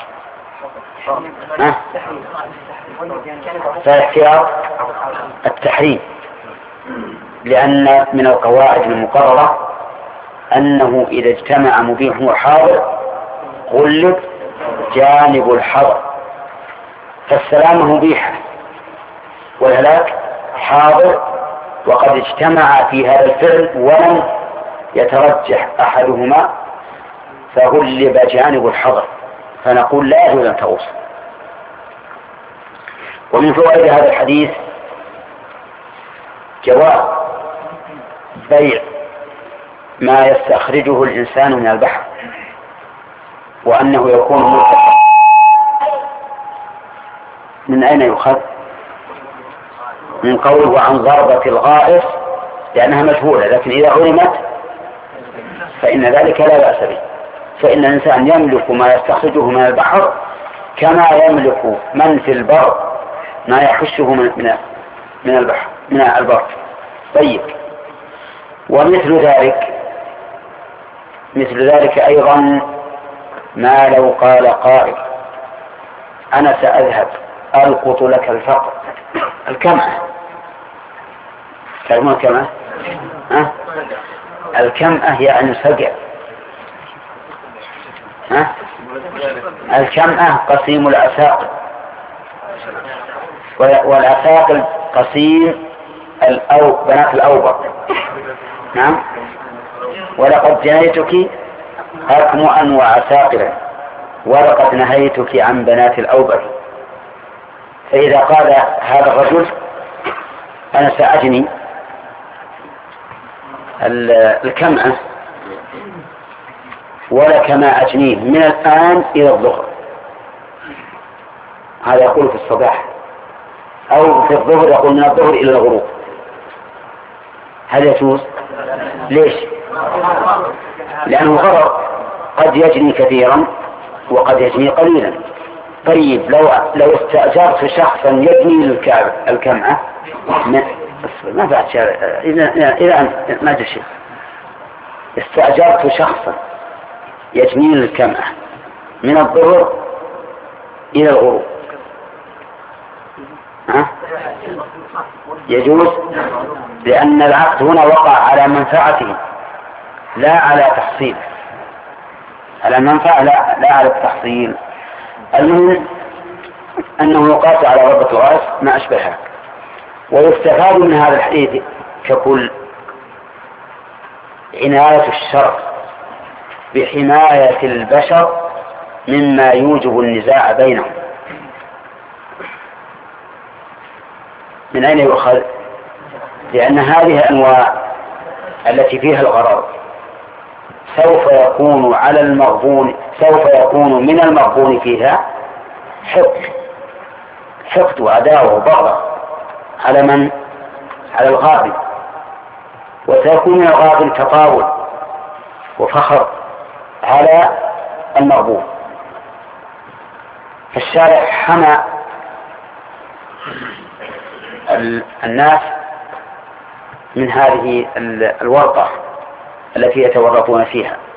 فالاختيار التحريم، لأن من القواعد المقررة أنه إذا اجتمع مبيح وحاضر غلب جانب الحظر، فالسلامة مبيحة والهلاك حاضر، وقد اجتمع في هذا الفعل ولم يترجح أحدهما فغلب جانب الحظر، فنقول لا يجوز أن تغوص. ومن فوائد هذا الحديث جواز بيع ما يستخرجه الإنسان من البحر، وأنه يكون مرتفع. من أين يؤخذ؟ من قوله عن ضربة الغائص، لأنها مجهولة، لكن إذا علمت فإن ذلك لا بأس به. فإن الإنسان يملك ما يستخرجه من البحر كما يملك من في البر ما يحشه من من البحر من البر. طيب، ومثل ذلك مثل ذلك أيضا ما لو قال قائل أنا سأذهب ألقط لك الفقر الكمأة. تعلمون الكمأة؟ ها؟ الكمأة يعني سجع. ها؟ الكمأة قسيم العساقل، والعساقل قسيم الأو بنات الأوبر. نعم. ولقد جنيتك أكمؤا وعساقلا ولقد نهيتك عن بنات الأوبر. فإذا قال هذا الرجل أنا سأجني الكمأة ولك ما أجنيه من الآن إلى الظهر، هذا يقول في الصباح، أو في الظهر يقول من الظهر إلى الغروب، هل يجوز؟ ليش؟ لأنه غرر، قد يجني كثيرا وقد يجني قليلا. طيب، لو لو استأجرت شخصا يجني الكمأة ما بعد شيء إذا إذا ما أدري شيء، استأجرت شخصا يجني الكمأة من الظهر إلى الغروب، ها؟ يجوز، لأن العقد هنا وقع على منفعته لا على تحصيل، على المنفعة لا, لا على التحصيل. المهم أنه يقاس على ضربة الغاز ما أشبهها. ويستفاد من هذا الحديث ككل عناية الشرع بحماية البشر مما يوجب النزاع بينهم. من أين يؤخذ؟ لأن هذه الأنواع التي فيها الغرر سوف يكون على المغبون سوف يكون من المغبون فيها حقد حقد وعداوة وبغضة على من؟ على الغابن، وسيكون من الغابن تطاول وفخر على المغبون. فالشارع حمى الناس من هذه الورطة التي يتورطون فيها.